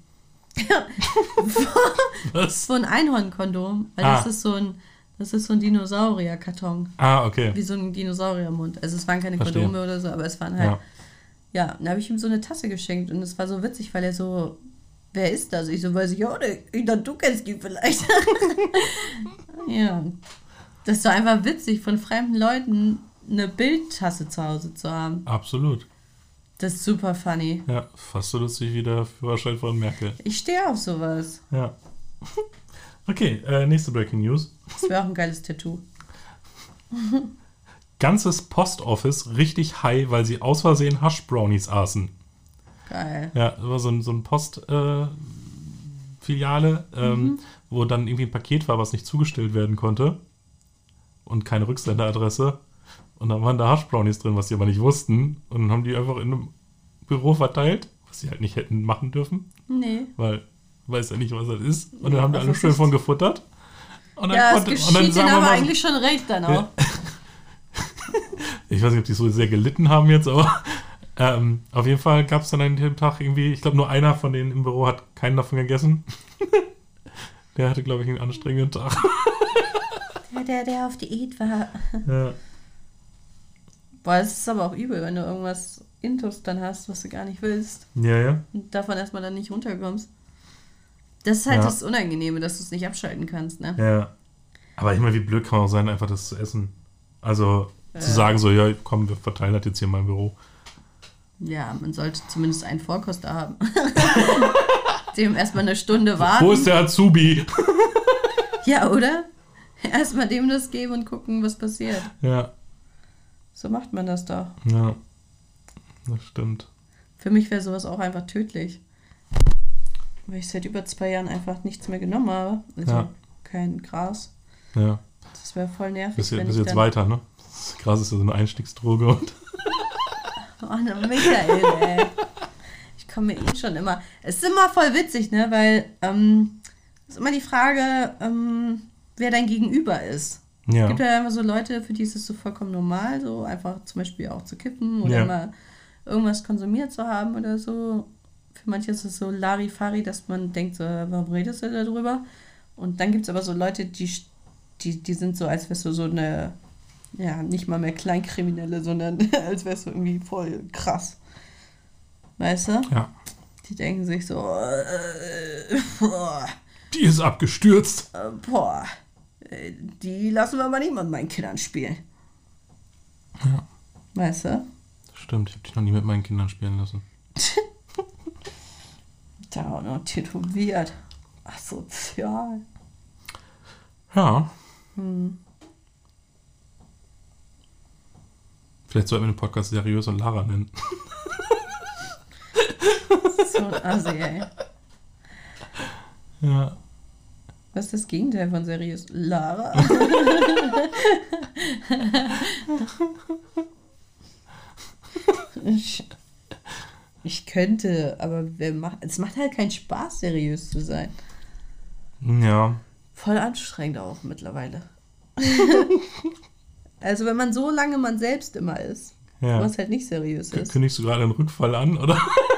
Was? von Einhornkondom. Weil Ah. das ist so ein, das ist so ein Dinosaurier-Karton. Ah, okay. Wie so ein Dinosauriermund. Also es waren keine Verstehe. Kondome oder so, aber es waren halt, Ja. ja, dann habe ich ihm so eine Tasse geschenkt und es war so witzig, weil er so, wer ist das? Ich so, weiß ich auch nicht. Ich dachte, du kennst die vielleicht. Ja. Das ist doch einfach witzig, von fremden Leuten eine Bildtasse zu Hause zu haben. Absolut. Das ist super funny. Ja, fast so lustig wie der Führerschein von Merkel. Ich stehe auf sowas. Ja. Okay, äh, nächste Breaking News. Das wäre auch ein geiles Tattoo. Ganzes Postoffice richtig high, weil sie aus Versehen Hash-Brownies aßen. Geil. Ja, das war so, ein, so ein Postfiliale, äh, Filiale, ähm, Mhm. wo dann irgendwie ein Paket war, was nicht zugestellt werden konnte. Und keine Rücksenderadresse. Und dann waren da Hash-Brownies drin, was die aber nicht wussten. Und dann haben die einfach in einem Büro verteilt, was sie halt nicht hätten machen dürfen, Nee. weil weiß ja nicht, was das ist. Und dann haben die was alle ist schön das? von gefuttert. Und dann Ja, es konnte, und geschieht dann denen sagen wir aber mal, eigentlich schon recht dann auch. Ja. Ich weiß nicht, ob die so sehr gelitten haben jetzt, aber ähm, auf jeden Fall gab es dann an dem Tag irgendwie, ich glaube nur einer von denen im Büro hat keinen davon gegessen. Der hatte, glaube ich, einen anstrengenden Tag. Der, der, der auf Diät war. Ja. Boah, es ist aber auch übel, wenn du irgendwas Intus dann hast, was du gar nicht willst. Ja, ja. Und davon erstmal dann nicht runterkommst. Das ist halt Ja. das Unangenehme, dass du es nicht abschalten kannst, ne? Ja. Aber ich meine, wie blöd kann man auch sein, einfach das zu essen. Also zu Ja. sagen so, ja, komm, wir verteilen das jetzt hier in meinem Büro. Ja, man sollte zumindest einen Vorkoster haben. Dem erstmal eine Stunde warten. Wo ist der Azubi? Ja, oder? Erstmal dem das geben und gucken, was passiert. Ja, So macht man das doch. ja. Das stimmt. Für mich wäre sowas auch einfach tödlich. Weil ich seit über zwei Jahren einfach nichts mehr genommen habe. Also Ja. kein Gras. Ja. Das wäre voll nervig. Bis, wenn bis ich jetzt dann, weiter, ne? Das Gras ist ja so eine Einstiegsdroge und Oh, ne, Michael, ey. Ich komme mir eh schon immer... Es ist immer voll witzig, ne? Weil ähm, es ist immer die Frage, ähm, wer dein Gegenüber ist. Es ja. gibt ja immer so Leute, für die ist es so vollkommen normal, so einfach zum Beispiel auch zu kippen oder Ja. mal irgendwas konsumiert zu haben oder so. Für manche ist es so Larifari, dass man denkt, so, warum redest du darüber? Und dann gibt es aber so Leute, die, die, die sind so, als wärst du so eine, ja, nicht mal mehr Kleinkriminelle, sondern als wärst du irgendwie voll krass. Weißt du? Ja. Die denken sich so, äh, boah, Die ist abgestürzt. äh, boah, äh, die lassen wir aber nicht mit meinen Kindern spielen. Ja. Weißt du? Stimmt, ich habe dich noch nie mit meinen Kindern spielen lassen. Da auch noch tätowiert. Asozial. Ja. Hm. Vielleicht sollten wir den Podcast seriös und Lara nennen. So ein Assi, ey. Ja. Was ist das Gegenteil von seriös? Lara? ich, ich könnte, aber wer macht, es macht halt keinen Spaß, seriös zu sein. Ja. Voll anstrengend auch mittlerweile. Also wenn man so lange man selbst immer ist, Ja. was halt nicht seriös K- ist. Kündigst du gerade einen Rückfall an, oder?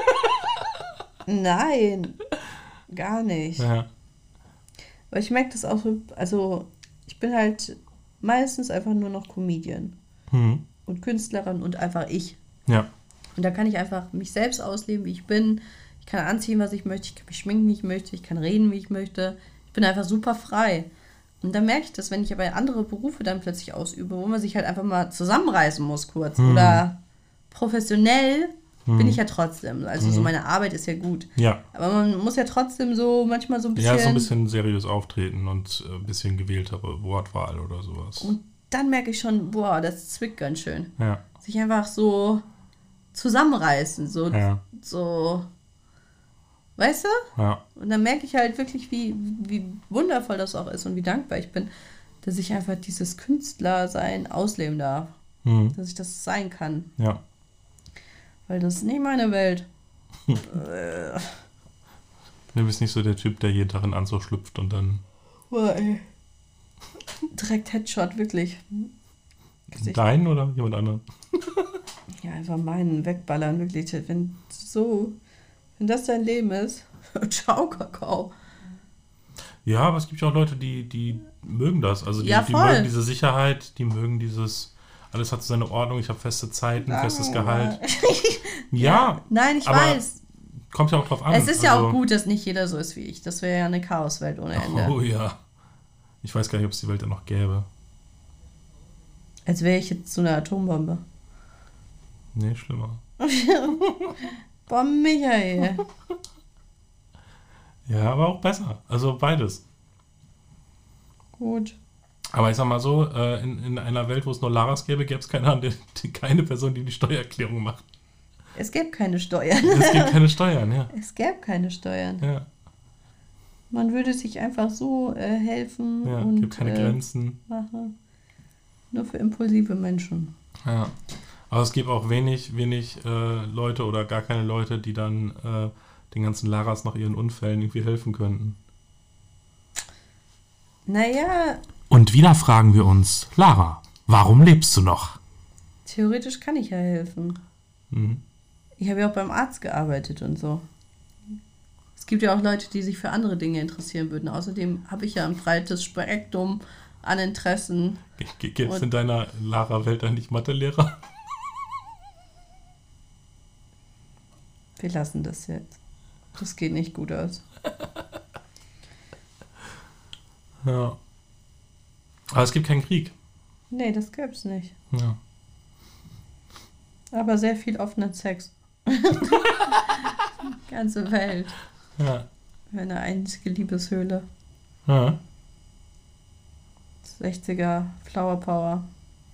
Nein, gar nicht. Ja. Aber ich merke das auch, so, also ich bin halt meistens einfach nur noch Comedian Hm. und Künstlerin und einfach ich. Ja. Und da kann ich einfach mich selbst ausleben, wie ich bin. Ich kann anziehen, was ich möchte, ich kann mich schminken, wie ich möchte, ich kann reden, wie ich möchte. Ich bin einfach super frei. Und dann merke ich das, wenn ich aber andere Berufe dann plötzlich ausübe, wo man sich halt einfach mal zusammenreißen muss kurz. Hm. Oder professionell Hm. bin ich ja trotzdem. Also so meine Arbeit ist ja gut. Ja. Aber man muss ja trotzdem so manchmal so ein bisschen... Ja, so ein bisschen seriös auftreten und äh, ein bisschen gewähltere Wortwahl oder sowas. Und dann merke ich schon, boah, das zwickt ganz schön. Ja. Sich einfach so zusammenreißen, so, Ja. so, weißt du? Ja. Und dann merke ich halt wirklich, wie, wie wundervoll das auch ist und wie dankbar ich bin, dass ich einfach dieses Künstlersein ausleben darf. Hm. Dass ich das sein kann. Ja. Weil das ist nicht meine Welt. äh, Du bist nicht so der Typ, der jeden Tag in Anzug schlüpft und dann boah, ey. Direkt Headshot, wirklich. Gesicht. deinen oder jemand anderen? Ja, einfach meinen wegballern, wirklich. Wenn so, wenn das dein Leben ist, ciao, Kakao. Ja, aber es gibt ja auch Leute, die, die mögen das. Also die, Ja, die voll. mögen diese Sicherheit, die mögen dieses, alles hat seine Ordnung, ich habe feste Zeiten, festes Gehalt. Ja, Nein, ich aber weiß. kommt ja auch drauf an. Es ist ja also, auch gut, dass nicht jeder so ist wie ich. Das wäre ja eine Chaoswelt ohne Ende. Oh ja. Ich weiß gar nicht, ob es die Welt dann noch gäbe. Als wäre ich jetzt so eine Atombombe. Nee, schlimmer. Boah, Michael. Ja, aber auch besser. Also beides. Gut. Aber ich sag mal so, äh, in, in einer Welt, wo es nur Laras gäbe, gäbe es keine, die, die, keine Person, die die Steuererklärung macht. Es gäbe keine Steuern. Es gibt keine Steuern, ja. Es gäbe keine Steuern. Ja, Man würde sich einfach so äh, helfen ja und gibt keine äh, Grenzen. machen. Nur für impulsive Menschen. Ja. Aber es gibt auch wenig, wenig äh, Leute oder gar keine Leute, die dann äh, den ganzen Laras nach ihren Unfällen irgendwie helfen könnten. Naja, Und wieder fragen wir uns, Lara, warum lebst du noch? theoretisch kann ich ja helfen. Mhm. Ich habe ja auch beim Arzt gearbeitet und so. Es gibt ja auch Leute, die sich für andere Dinge interessieren würden. Außerdem habe ich ja ein breites Spektrum an Interessen. Gibt es Und- in deiner Lara-Welt eigentlich Mathelehrer? Wir lassen das jetzt. Das geht nicht gut aus. Ja. Aber es gibt keinen Krieg. Nee, das gäb's nicht. Ja. Aber sehr viel offenen Sex. Ganze Welt. Ja. Eine einzige Liebeshöhle. Ja. sechziger Flower Power.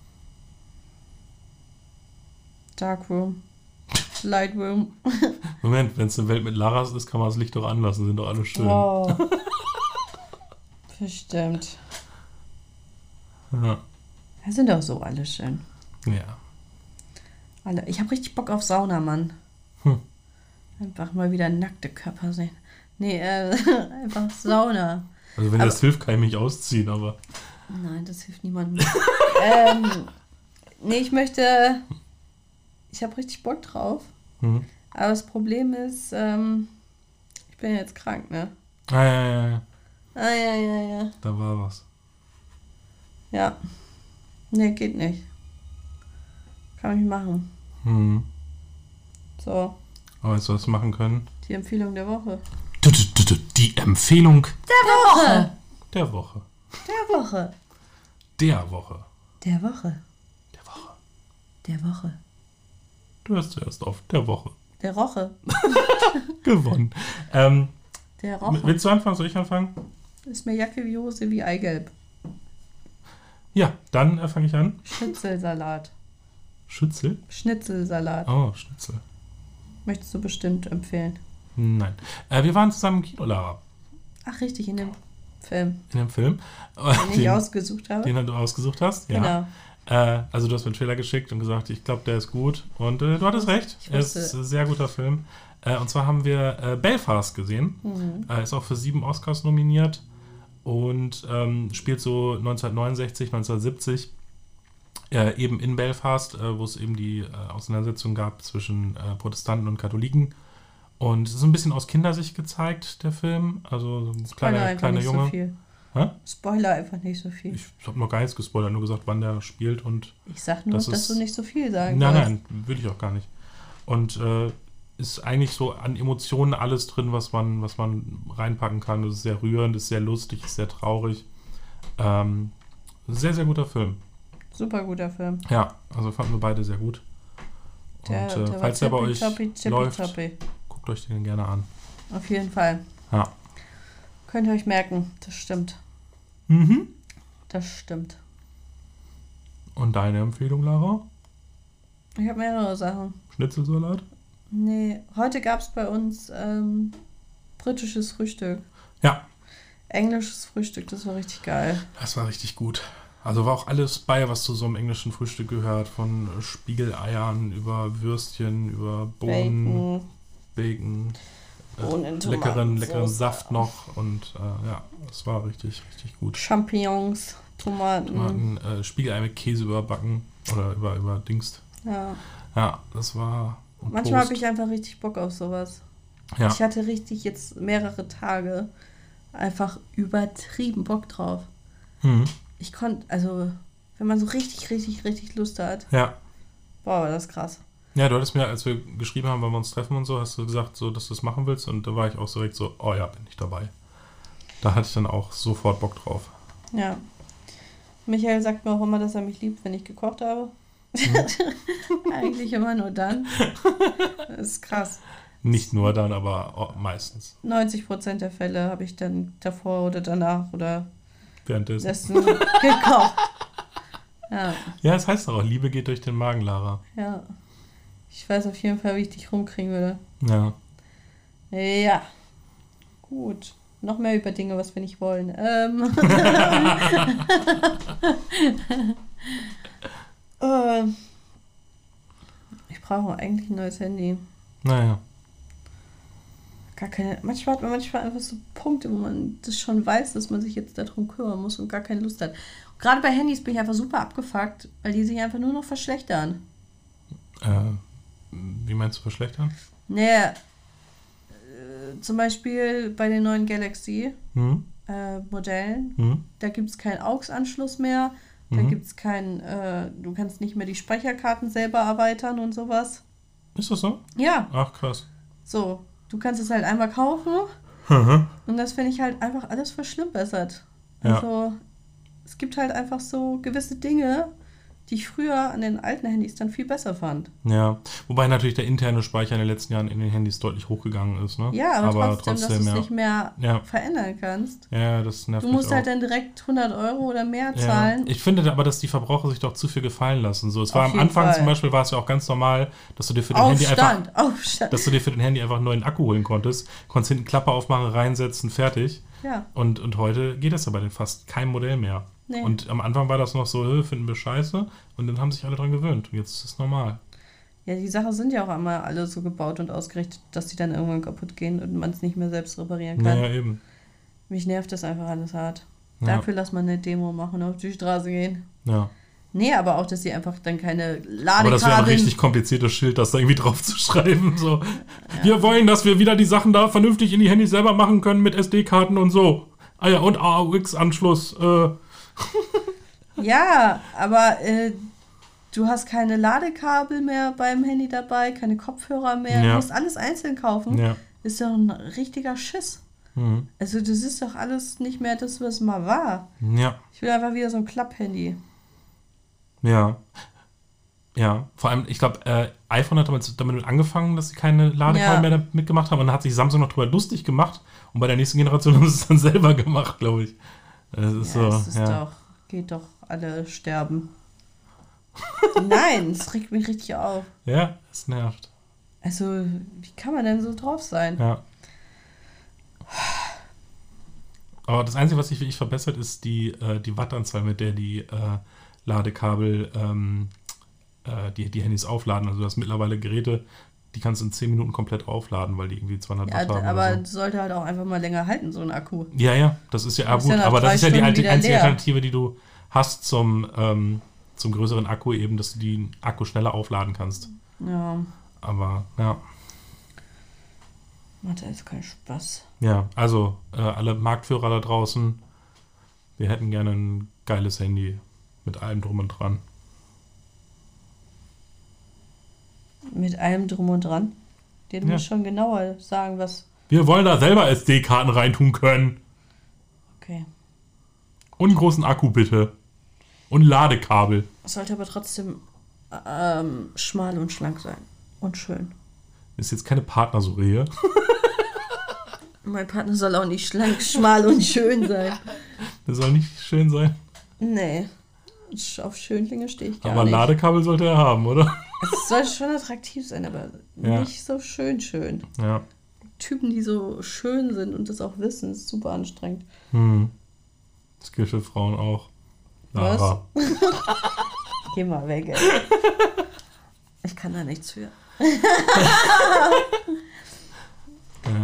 Dark Room. Light Room. Moment, wenn es eine Welt mit Laras ist, kann man das Licht doch anlassen, sind doch alle schön. Wow. Bestimmt. Ja. Da sind auch so alle schön. Ja. Alle. Ich habe richtig Bock auf Sauna, Mann. Hm. Einfach mal wieder nackte Körper sehen. Nee, äh, einfach Sauna. Also wenn Aber- das hilft, kann ich mich ausziehen, aber Nein, das hilft niemandem. ähm, nee, ich möchte ich habe richtig Bock drauf. Mhm. Aber das Problem ist, ähm, ich bin ja jetzt krank, ne? Ah, ja, ja, ja. Ah, ja, ja, ja. Da war was. Ja. Nee, geht nicht. Kann ich nicht machen. Mhm. So, Aber jetzt was machen können. die Empfehlung der Woche. Die Empfehlung Der Woche! der Woche. Der Woche! Der Woche. Der Woche! Der Woche. Der Woche! Du hast zuerst auf der Woche Der Roche! gewonnen. ähm, Der Roche! willst du anfangen? Soll ich anfangen? Ist mir Jacke wie Hose wie Eigelb. Ja, dann äh, fange ich an. Schnitzelsalat. Schützel? Schnitzelsalat. Oh, Schnitzel. Möchtest du bestimmt empfehlen. Nein. Äh, wir waren zusammen im Kino, Lara. Ach, richtig, in dem Film, In dem Film. den ich den, ausgesucht habe. den du ausgesucht hast. Ja. Genau. Äh, also du hast mir einen Trailer geschickt und gesagt, ich glaube, der ist gut. Und äh, du hattest recht. Ich Es wusste. ist ein sehr guter Film. Äh, und zwar haben wir äh, Belfast gesehen. Mhm. Äh, ist auch für sieben Oscars nominiert. Und ähm, spielt so neunzehnhundertneunundsechzig, neunzehnhundertsiebzig. Äh, eben in Belfast, äh, wo es eben die äh, Auseinandersetzung gab zwischen äh, Protestanten und Katholiken. Und es ist ein bisschen aus Kindersicht gezeigt, der Film. Also so ein Spoiler kleiner, einfach kleiner nicht Junge. so viel. Hä? Spoiler einfach nicht so viel. Ich habe noch gar nichts gespoilert, nur gesagt, wann der spielt und Ich sag nur, das dass ist- du nicht so viel sagen nein, sollst. nein, will ich auch gar nicht. Und äh, ist eigentlich so an Emotionen alles drin, was man, was man reinpacken kann. Es ist sehr rührend, ist sehr lustig, ist sehr traurig. Ähm, sehr, sehr guter Film. Super guter Film. Ja, also fanden wir beide sehr gut. Der, Und äh, der war falls der bei tippy, euch toppi, tippy, läuft, toppi. guckt euch den gerne an. Auf jeden Fall. Ja. Könnt ihr euch merken, das stimmt. Mhm. Das stimmt. Und deine Empfehlung, Lara? Ich habe mehrere Sachen. Schnitzelsalat? Nee, heute gab es bei uns ähm, britisches Frühstück. Ja, Englisches Frühstück, das war richtig geil. das war richtig gut. Also war auch alles bei, was zu so einem englischen Frühstück gehört. Von Spiegeleiern über Würstchen, über Bohnen, Bacon, Bacon, äh, Bohnen, leckeren, Tomaten, leckeren Soße. Saft noch. Und äh, ja, das war richtig, richtig gut. Champignons, Tomaten. Tomaten, äh, Spiegelei mit Käse überbacken oder über, über Dingst. Ja. Ja, das war... und Manchmal habe Toast. ich einfach richtig Bock auf sowas. Ja, Ich hatte richtig jetzt mehrere Tage einfach übertrieben Bock drauf. mhm. Ich konnte, also, wenn man so richtig, richtig, richtig Lust hat, ja. boah, war das krass. Ja, du hattest mir, als wir geschrieben haben, wenn wir uns treffen und so, hast du gesagt, so, dass du das machen willst. Und da war ich auch direkt so, oh ja, bin ich dabei. Da hatte ich dann auch sofort Bock drauf. Ja. Michael sagt mir auch immer, dass er mich liebt, wenn ich gekocht habe. Eigentlich immer nur dann. Das ist krass. Nicht nur dann, aber oh, meistens. neunzig Prozent der Fälle habe ich dann davor oder danach oder Währenddessen. dessen gekocht. Ja, Ja, es heißt auch, Liebe geht durch den Magen, Lara. ja. Ich weiß auf jeden Fall, wie ich dich rumkriegen würde. Ja. Ja. Gut. Noch mehr über Dinge, was wir nicht wollen. Ähm. äh, ich brauche eigentlich ein neues Handy. Naja. Gar keine. Manchmal hat man manchmal einfach so Punkte, wo man das schon weiß, dass man sich jetzt darum kümmern muss und gar keine Lust hat. Und gerade bei Handys bin ich einfach super abgefuckt, weil die sich einfach nur noch verschlechtern. Äh, wie meinst du verschlechtern? Naja, äh, zum Beispiel bei den neuen Galaxy Hm? äh, Modellen, Hm? da gibt es keinen A U X-Anschluss mehr, da Mhm. gibt es keinen, äh, du kannst nicht mehr die Speicherkarten selber erweitern und sowas. Ist das so? Ja, Ach, krass. so, du kannst es halt einmal kaufen Mhm. und das finde ich halt einfach alles verschlimmbessert. Ja. Also, es gibt halt einfach so gewisse Dinge, die ich früher an den alten Handys dann viel besser fand. Ja, wobei natürlich der interne Speicher in den letzten Jahren in den Handys deutlich hochgegangen ist, ne? Ja, aber, trotzdem, dass du es ja. nicht mehr Ja. verändern kannst. Ja, das nervt Du mich musst auch. halt dann direkt hundert Euro oder mehr Ja. zahlen. Ich finde aber, dass die Verbraucher sich doch zu viel gefallen lassen. So, es war Auf am jeden Anfang Fall. zum Beispiel, war es ja auch ganz normal, dass du dir für dein Handy einfach, Aufstand, Aufstand. dass du dir für dein Handy einfach einen neuen Akku holen konntest, konntest hinten Klappe aufmachen, reinsetzen, fertig. Ja, Und, und heute geht das ja bei den fast keinem Modell mehr. nee. Und am Anfang war das noch so, "Hö, finden wir scheiße. Und dann haben sich alle dran gewöhnt. Und jetzt ist es normal. Ja, die Sachen sind ja auch einmal alle so gebaut und ausgerichtet, dass die dann irgendwann kaputt gehen und man es nicht mehr selbst reparieren kann. Naja, eben. Mich nervt das einfach alles hart. Ja. Dafür lass mal eine Demo machen, auf die Straße gehen. Ja. Nee, aber auch, dass sie einfach dann keine Ladekabel... Aber das wäre ein richtig kompliziertes Schild, das da irgendwie drauf zu schreiben. So. Ja. Wir wollen, dass wir wieder die Sachen da vernünftig in die Handys selber machen können mit S D-Karten und so. Ah ja, und A U X-Anschluss. Äh. Ja, aber äh, du hast keine Ladekabel mehr beim Handy dabei, keine Kopfhörer mehr. Ja. Du musst alles einzeln kaufen. Ja. Ist doch ein richtiger Schiss. Mhm. Also das ist doch alles nicht mehr das, was mal war. Ja. Ich will einfach wieder so ein Klapp-Handy. Ja. Ja, vor allem, ich glaube, äh, iPhone hat damit, damit angefangen, dass sie keine Ladekabel ja. mehr mitgemacht haben. Und dann hat sich Samsung noch drüber lustig gemacht. Und bei der nächsten Generation haben sie es dann selber gemacht, glaube ich. Das ist ja, so. Es ist ja. doch, geht doch alle sterben. Nein, es regt mich richtig auf. Ja, es nervt. Also, wie kann man denn so drauf sein? Ja. Aber das Einzige, was sich wirklich verbessert, ist die, äh, die Wattanzahl, mit der die äh, Ladekabel ähm, äh, die, die Handys aufladen. Also du hast mittlerweile Geräte, die kannst du in zehn Minuten komplett aufladen, weil die irgendwie zweihundert Watt ja, haben. Aber so. sollte halt auch einfach mal länger halten, so ein Akku. Ja, ja, das ist ja, ah, gut, ja aber das ist ja die einzige leer. Alternative, die du hast zum, ähm, zum größeren Akku, eben, dass du den Akku schneller aufladen kannst. Ja. Aber, ja. Macht jetzt keinen Spaß. Ja, also äh, alle Marktführer da draußen, wir hätten gerne ein geiles Handy mit allem drum und dran. Mit allem drum und dran? Der ja. muss schon genauer sagen, was... Wir wollen da selber S D-Karten reintun können. Okay. Und einen großen Akku bitte. Und Ladekabel. Es sollte aber trotzdem ähm, schmal und schlank sein. Und schön. Ist jetzt keine Partnersuche hier. Mein Partner soll auch nicht schlank, schmal und schön sein. Der soll nicht schön sein? Nee. Auf Schönlinge stehe ich gar aber nicht. Aber Ladekabel sollte er haben, oder? Es soll schon attraktiv sein, aber ja. nicht so schön schön. Ja. Typen, die so schön sind und das auch wissen, ist super anstrengend. Hm. Das gilt für Frauen auch. Lara. Was? Geh mal weg, ey. Ich kann da nichts für. Ja.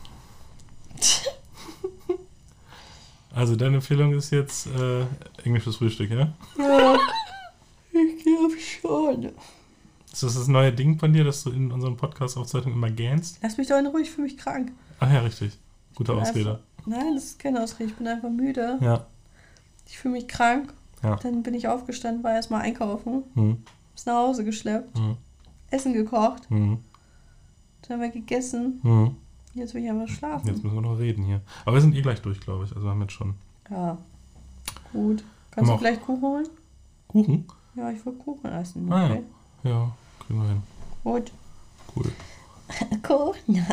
Also deine Empfehlung ist jetzt äh, englisches Frühstück, ja? Ja, ich glaube schon. Ist das das neue Ding von dir, dass du in unseren Podcast-Aufzeichnungen immer gähnst? Lass mich doch in Ruhe, ich fühle mich krank. Ach ja, richtig. Gute Ausrede. Einfach, nein, das ist keine Ausrede, ich bin einfach müde. Ja. Ich fühle mich krank. Ja. Dann bin ich aufgestanden, war erstmal einkaufen. Hm. Bis nach Hause geschleppt. Hm. Essen gekocht. Hm. Dann haben wir gegessen. Hm. Jetzt will ich einfach schlafen. Jetzt müssen wir noch reden hier. Aber wir sind eh gleich durch, glaube ich. Also wir haben jetzt schon. Ja. Gut. Kannst du vielleicht Kuchen holen? Kuchen? Ja, ich will Kuchen essen. Okay. Ah, ja. Ja, kriegen wir hin. Gut. Cool. Kuchen.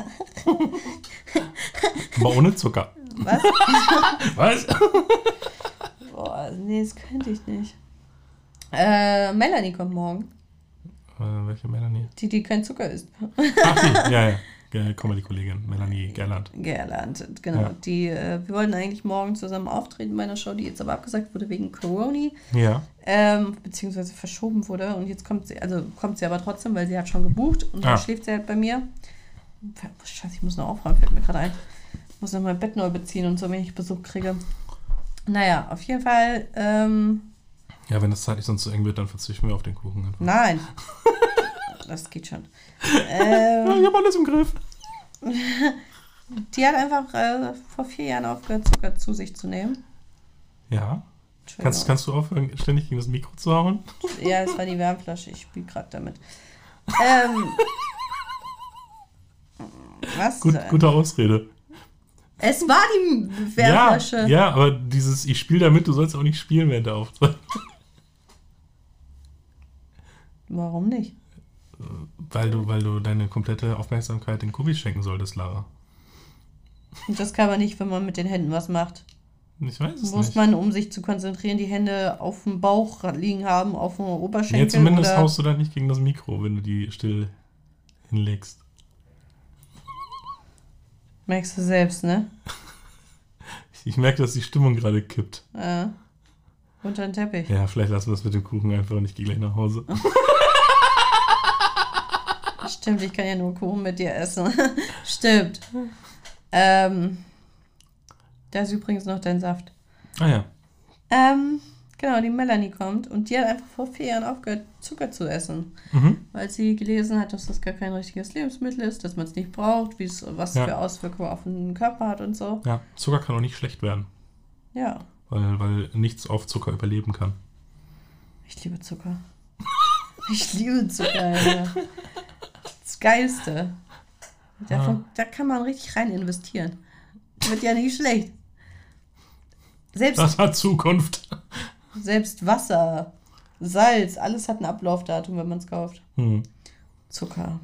Aber ohne Zucker. Was? Was? Boah, nee, das könnte ich nicht. Äh, Melanie kommt morgen. Äh, welche Melanie? Die, die kein Zucker isst. Ach, die, ja, ja. Comedy-Kollegin, Melanie Gerland. Gerland, genau. Ja. Die, äh, wir wollten eigentlich morgen zusammen auftreten bei einer Show, die jetzt aber abgesagt wurde wegen Corona. Ja. Ähm, beziehungsweise verschoben wurde. Und jetzt kommt sie, also kommt sie aber trotzdem, weil sie hat schon gebucht. Und dann ah. schläft sie halt bei mir. Scheiße, ich muss noch aufräumen, fällt mir gerade ein. Ich muss noch mein Bett neu beziehen und so, wenn ich Besuch kriege. Naja, auf jeden Fall. Ähm, ja, wenn das zeitlich sonst zu eng wird, dann verzichten wir auf den Kuchen. Einfach. Nein. Das geht schon. Ähm, ja, ich hab alles im Griff. Die hat einfach äh, vor vier Jahren aufgehört, Zucker zu sich zu nehmen. Ja. Kannst, kannst du aufhören, ständig gegen das Mikro zu hauen? Ja, es war die Wärmflasche. Ich spiele gerade damit. Ähm, was? Gut, gute Ausrede. Es war die Wärmflasche. Ja, ja, aber dieses, ich spiele damit, du sollst auch nicht spielen während der Aufzeichnung. Warum nicht? Weil du, weil du deine komplette Aufmerksamkeit den Kubis schenken solltest, Lara. Und das kann man nicht, wenn man mit den Händen was macht. Ich weiß es Muss nicht. Man, um sich zu konzentrieren, die Hände auf dem Bauch liegen haben, auf dem Oberschenkel? Ja, zumindest oder? Haust du da nicht gegen das Mikro, wenn du die still hinlegst. Merkst du selbst, ne? Ich merke, dass die Stimmung gerade kippt. Ja. Unter den Teppich. Ja, vielleicht lassen wir das mit dem Kuchen einfach und ich gehe gleich nach Hause. Stimmt, ich kann ja nur Kuchen mit dir essen. Stimmt. Ähm, da ist übrigens noch dein Saft. Ah ja. Ähm, Genau, die Melanie kommt und die hat einfach vor vier Jahren aufgehört, Zucker zu essen. Mhm. Weil sie gelesen hat, dass das gar kein richtiges Lebensmittel ist, dass man es nicht braucht, wie es, was Ja. für Auswirkungen auf den Körper hat und so. Ja, Zucker kann auch nicht schlecht werden, Ja, weil, weil nichts auf Zucker überleben kann. ich liebe Zucker. Ich liebe Zucker, Alter. Das Geilste. Davon, Da kann man richtig rein investieren. Wird ja nicht schlecht. Selbst, Das hat Zukunft. selbst Wasser, Salz, alles hat ein Ablaufdatum, wenn man es kauft. Hm. Zucker.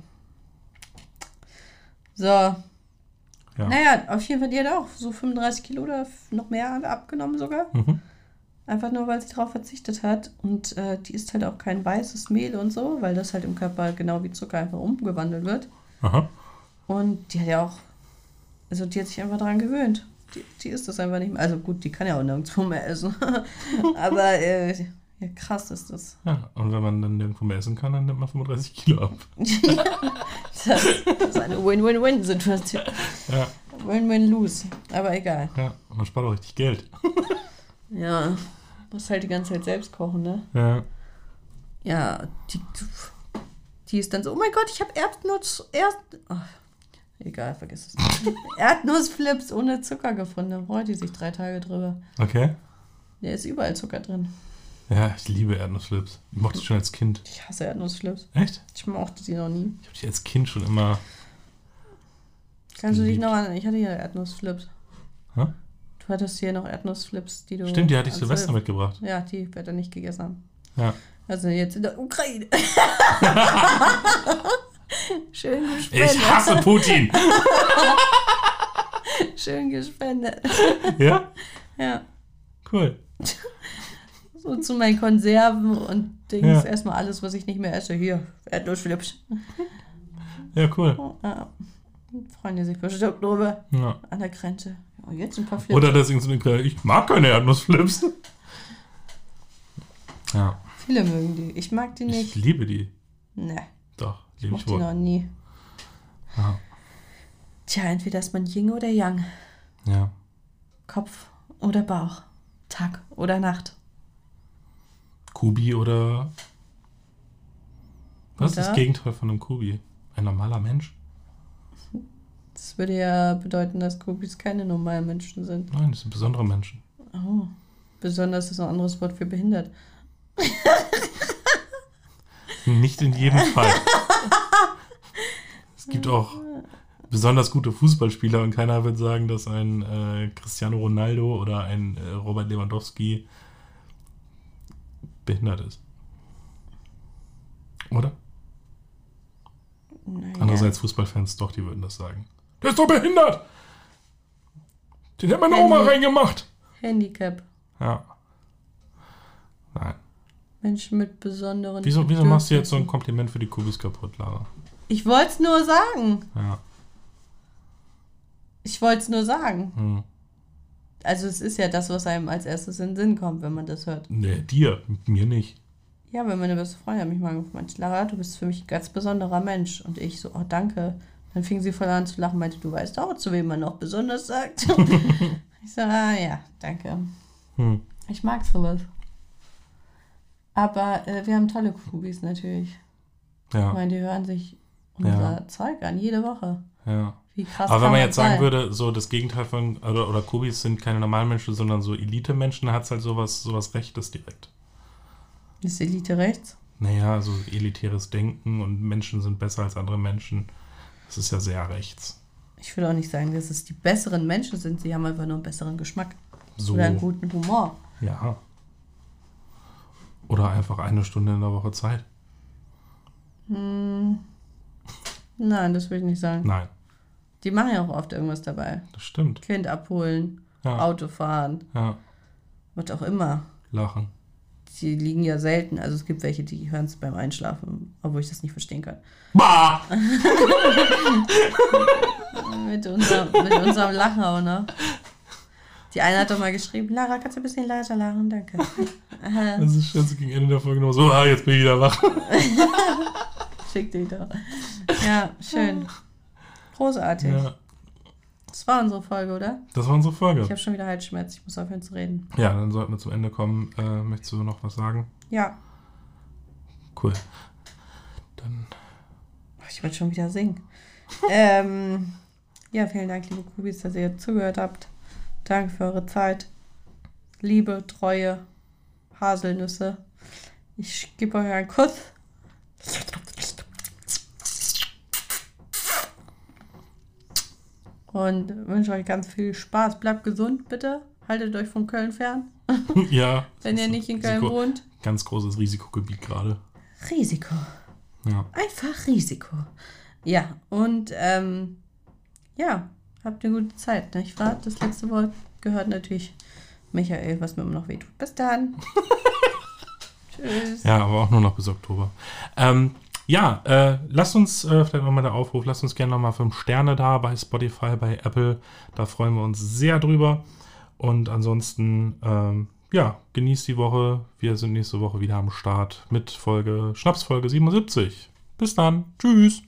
So. Ja. Naja, auf jeden Fall, die hat auch so fünfunddreißig Kilo oder noch mehr abgenommen sogar. Mhm. Einfach nur, weil sie darauf verzichtet hat. Und äh, die isst halt auch kein weißes Mehl und so, weil das halt im Körper genau wie Zucker einfach umgewandelt wird. Aha. Und die hat ja auch, also die hat sich einfach daran gewöhnt. Die, die isst das einfach nicht mehr. Also gut, die kann ja auch nirgendwo mehr essen. Aber äh, ja, krass ist das. Ja, und wenn man dann nirgendwo mehr essen kann, dann nimmt man fünfunddreißig Kilo ab. das, das ist eine Win-Win-Win-Situation. Ja, Win-Win-Lose. Aber egal. ja, man spart auch richtig Geld. Ja, muss halt die ganze Zeit selbst kochen, ne? Ja. Ja, die, die ist dann so, oh mein Gott, ich habe Erdnuss, Erd... Ach, egal, vergiss es. Erdnussflips ohne Zucker gefunden. Da freut die sich drei Tage drüber. Okay. Da ist überall Zucker drin. Ja, ich liebe Erdnussflips. Ich mochte die schon als Kind. Ich hasse Erdnussflips. Echt? Ich mochte die noch nie. Ich habe die als Kind schon immer... Kannst du dich geliebt. noch an... Ich hatte ja Erdnussflips. Hä? Du hattest hier noch Erdnussflips, die du... Stimmt, die hatte ich als Silvester Silv- mitgebracht. Ja, die wir dann nicht gegessen haben. Ja. Also jetzt in der Ukraine. Schön Ich gespendet. hasse Putin! Schön gespendet. Ja? Ja. Cool. So zu meinen Konserven und Dings. Ja. Erstmal alles, was ich nicht mehr esse. Hier, Erdnussflips. Ja, cool. Oh, ja. Freuen die sich bestimmt drüber. Ja. An der Grenze. Oh, jetzt ein paar Flips. Oder das ist so eine, ich mag keine Erdnussflips. Ja. Viele mögen die. Ich mag die Ich nicht. liebe die. Ne, Doch, ich liebe ich mochte die wohl. noch nie. Ja. Tja, entweder ist man Yin oder Yang. Ja. Kopf oder Bauch. Tag oder Nacht. Kubi oder... Was ist Oder? das Gegenteil von einem Kubi? Ein normaler Mensch? Das würde ja bedeuten, dass Kubis keine normalen Menschen sind. Nein, das sind besondere Menschen. Oh. Besonders ist ein anderes Wort für behindert. Nicht in jedem Fall. Es gibt auch besonders gute Fußballspieler und keiner wird sagen, dass ein äh, Cristiano Ronaldo oder ein äh, Robert Lewandowski behindert ist. Oder? Naja. Andererseits Fußballfans doch, die würden das sagen. Der ist doch behindert! Den hat meine Oma Handy. reingemacht! Handicap. Ja. Nein. Menschen mit besonderen Wieso, wieso machst du jetzt so ein Bedürfnissen. Kompliment für die Kubis kaputt, Lara? Ich wollte es nur sagen. Ja. Ich wollte es nur sagen. Hm. Also es ist ja das, was einem als erstes in den Sinn kommt, wenn man das hört. Nee, dir, mir nicht. Ja, weil meine beste Freundin hat mich mal gefragt, Lara, du bist für mich ein ganz besonderer Mensch. Und ich so, oh danke. Dann fing sie voll an zu lachen, meinte, du weißt auch, zu wem man noch besonders sagt. Ich so, ah ja, danke. Hm. Ich mag sowas. Aber äh, wir haben tolle Kubis natürlich. Ich Ja, meine, die hören sich unser Ja. Zeug an, jede Woche. ja. Wie krass Aber wenn kann man jetzt sagen sein? würde, so das Gegenteil von, oder, oder Kubis sind keine normalen Menschen, sondern so Elite-Menschen, dann hat es halt sowas, sowas Rechtes direkt. Ist Elite rechts? Naja, so elitäres Denken und Menschen sind besser als andere Menschen. Das ist ja sehr rechts. Ich will auch nicht sagen, dass es die besseren Menschen sind. Sie haben einfach nur einen besseren Geschmack. So, Oder einen guten Humor. ja. Oder einfach eine Stunde in der Woche Zeit. Hm. Nein, das will ich nicht sagen. Nein, Die machen ja auch oft irgendwas dabei. das stimmt. Kind abholen, Ja, Auto fahren, ja. was auch immer. Lachen. Die liegen ja selten. Also es gibt welche, die hören es beim Einschlafen, obwohl ich das nicht verstehen kann. Bah! Mit, unser, mit unserem Lachen auch, ne? Die eine hat doch mal geschrieben, Lara, kannst du ein bisschen leiser lachen? Danke. Äh, Das ist schon so gegen Ende der Folge noch so, ah, jetzt bin ich wieder wach. Schick dich doch. Ja, schön. Großartig. Ja. Das war unsere Folge, oder? Das war unsere Folge. Ich habe schon wieder Halsschmerz. Ich muss aufhören zu reden. Ja, dann sollten wir zum Ende kommen. Äh, möchtest du noch was sagen? Ja. Cool. Dann. Ich wollte schon wieder singen. ähm, ja, vielen Dank, liebe Kubis, dass ihr zugehört habt. Danke für eure Zeit. Liebe, Treue, Haselnüsse. Ich gebe euch einen Kuss. Und wünsche euch ganz viel Spaß. Bleibt gesund, bitte. Haltet euch von Köln fern. Ja. Wenn ihr nicht in Köln Risiko, wohnt. Ganz großes Risikogebiet gerade. Risiko. Ja. Einfach Risiko. Ja, und ähm, ja, habt eine gute Zeit, nicht wahr? Das letzte Wort gehört natürlich Michael, was mir immer noch wehtut. Bis dann. Tschüss. Ja, aber auch nur noch bis Oktober. Ähm, ja, äh, lasst uns, äh, vielleicht nochmal der Aufruf, lasst uns gerne nochmal fünf Sterne da bei Spotify, bei Apple. Da freuen wir uns sehr drüber. Und ansonsten, ähm, ja, genießt die Woche. Wir sind nächste Woche wieder am Start mit Folge, Schnapsfolge siebenundsiebzig. Bis dann. Tschüss.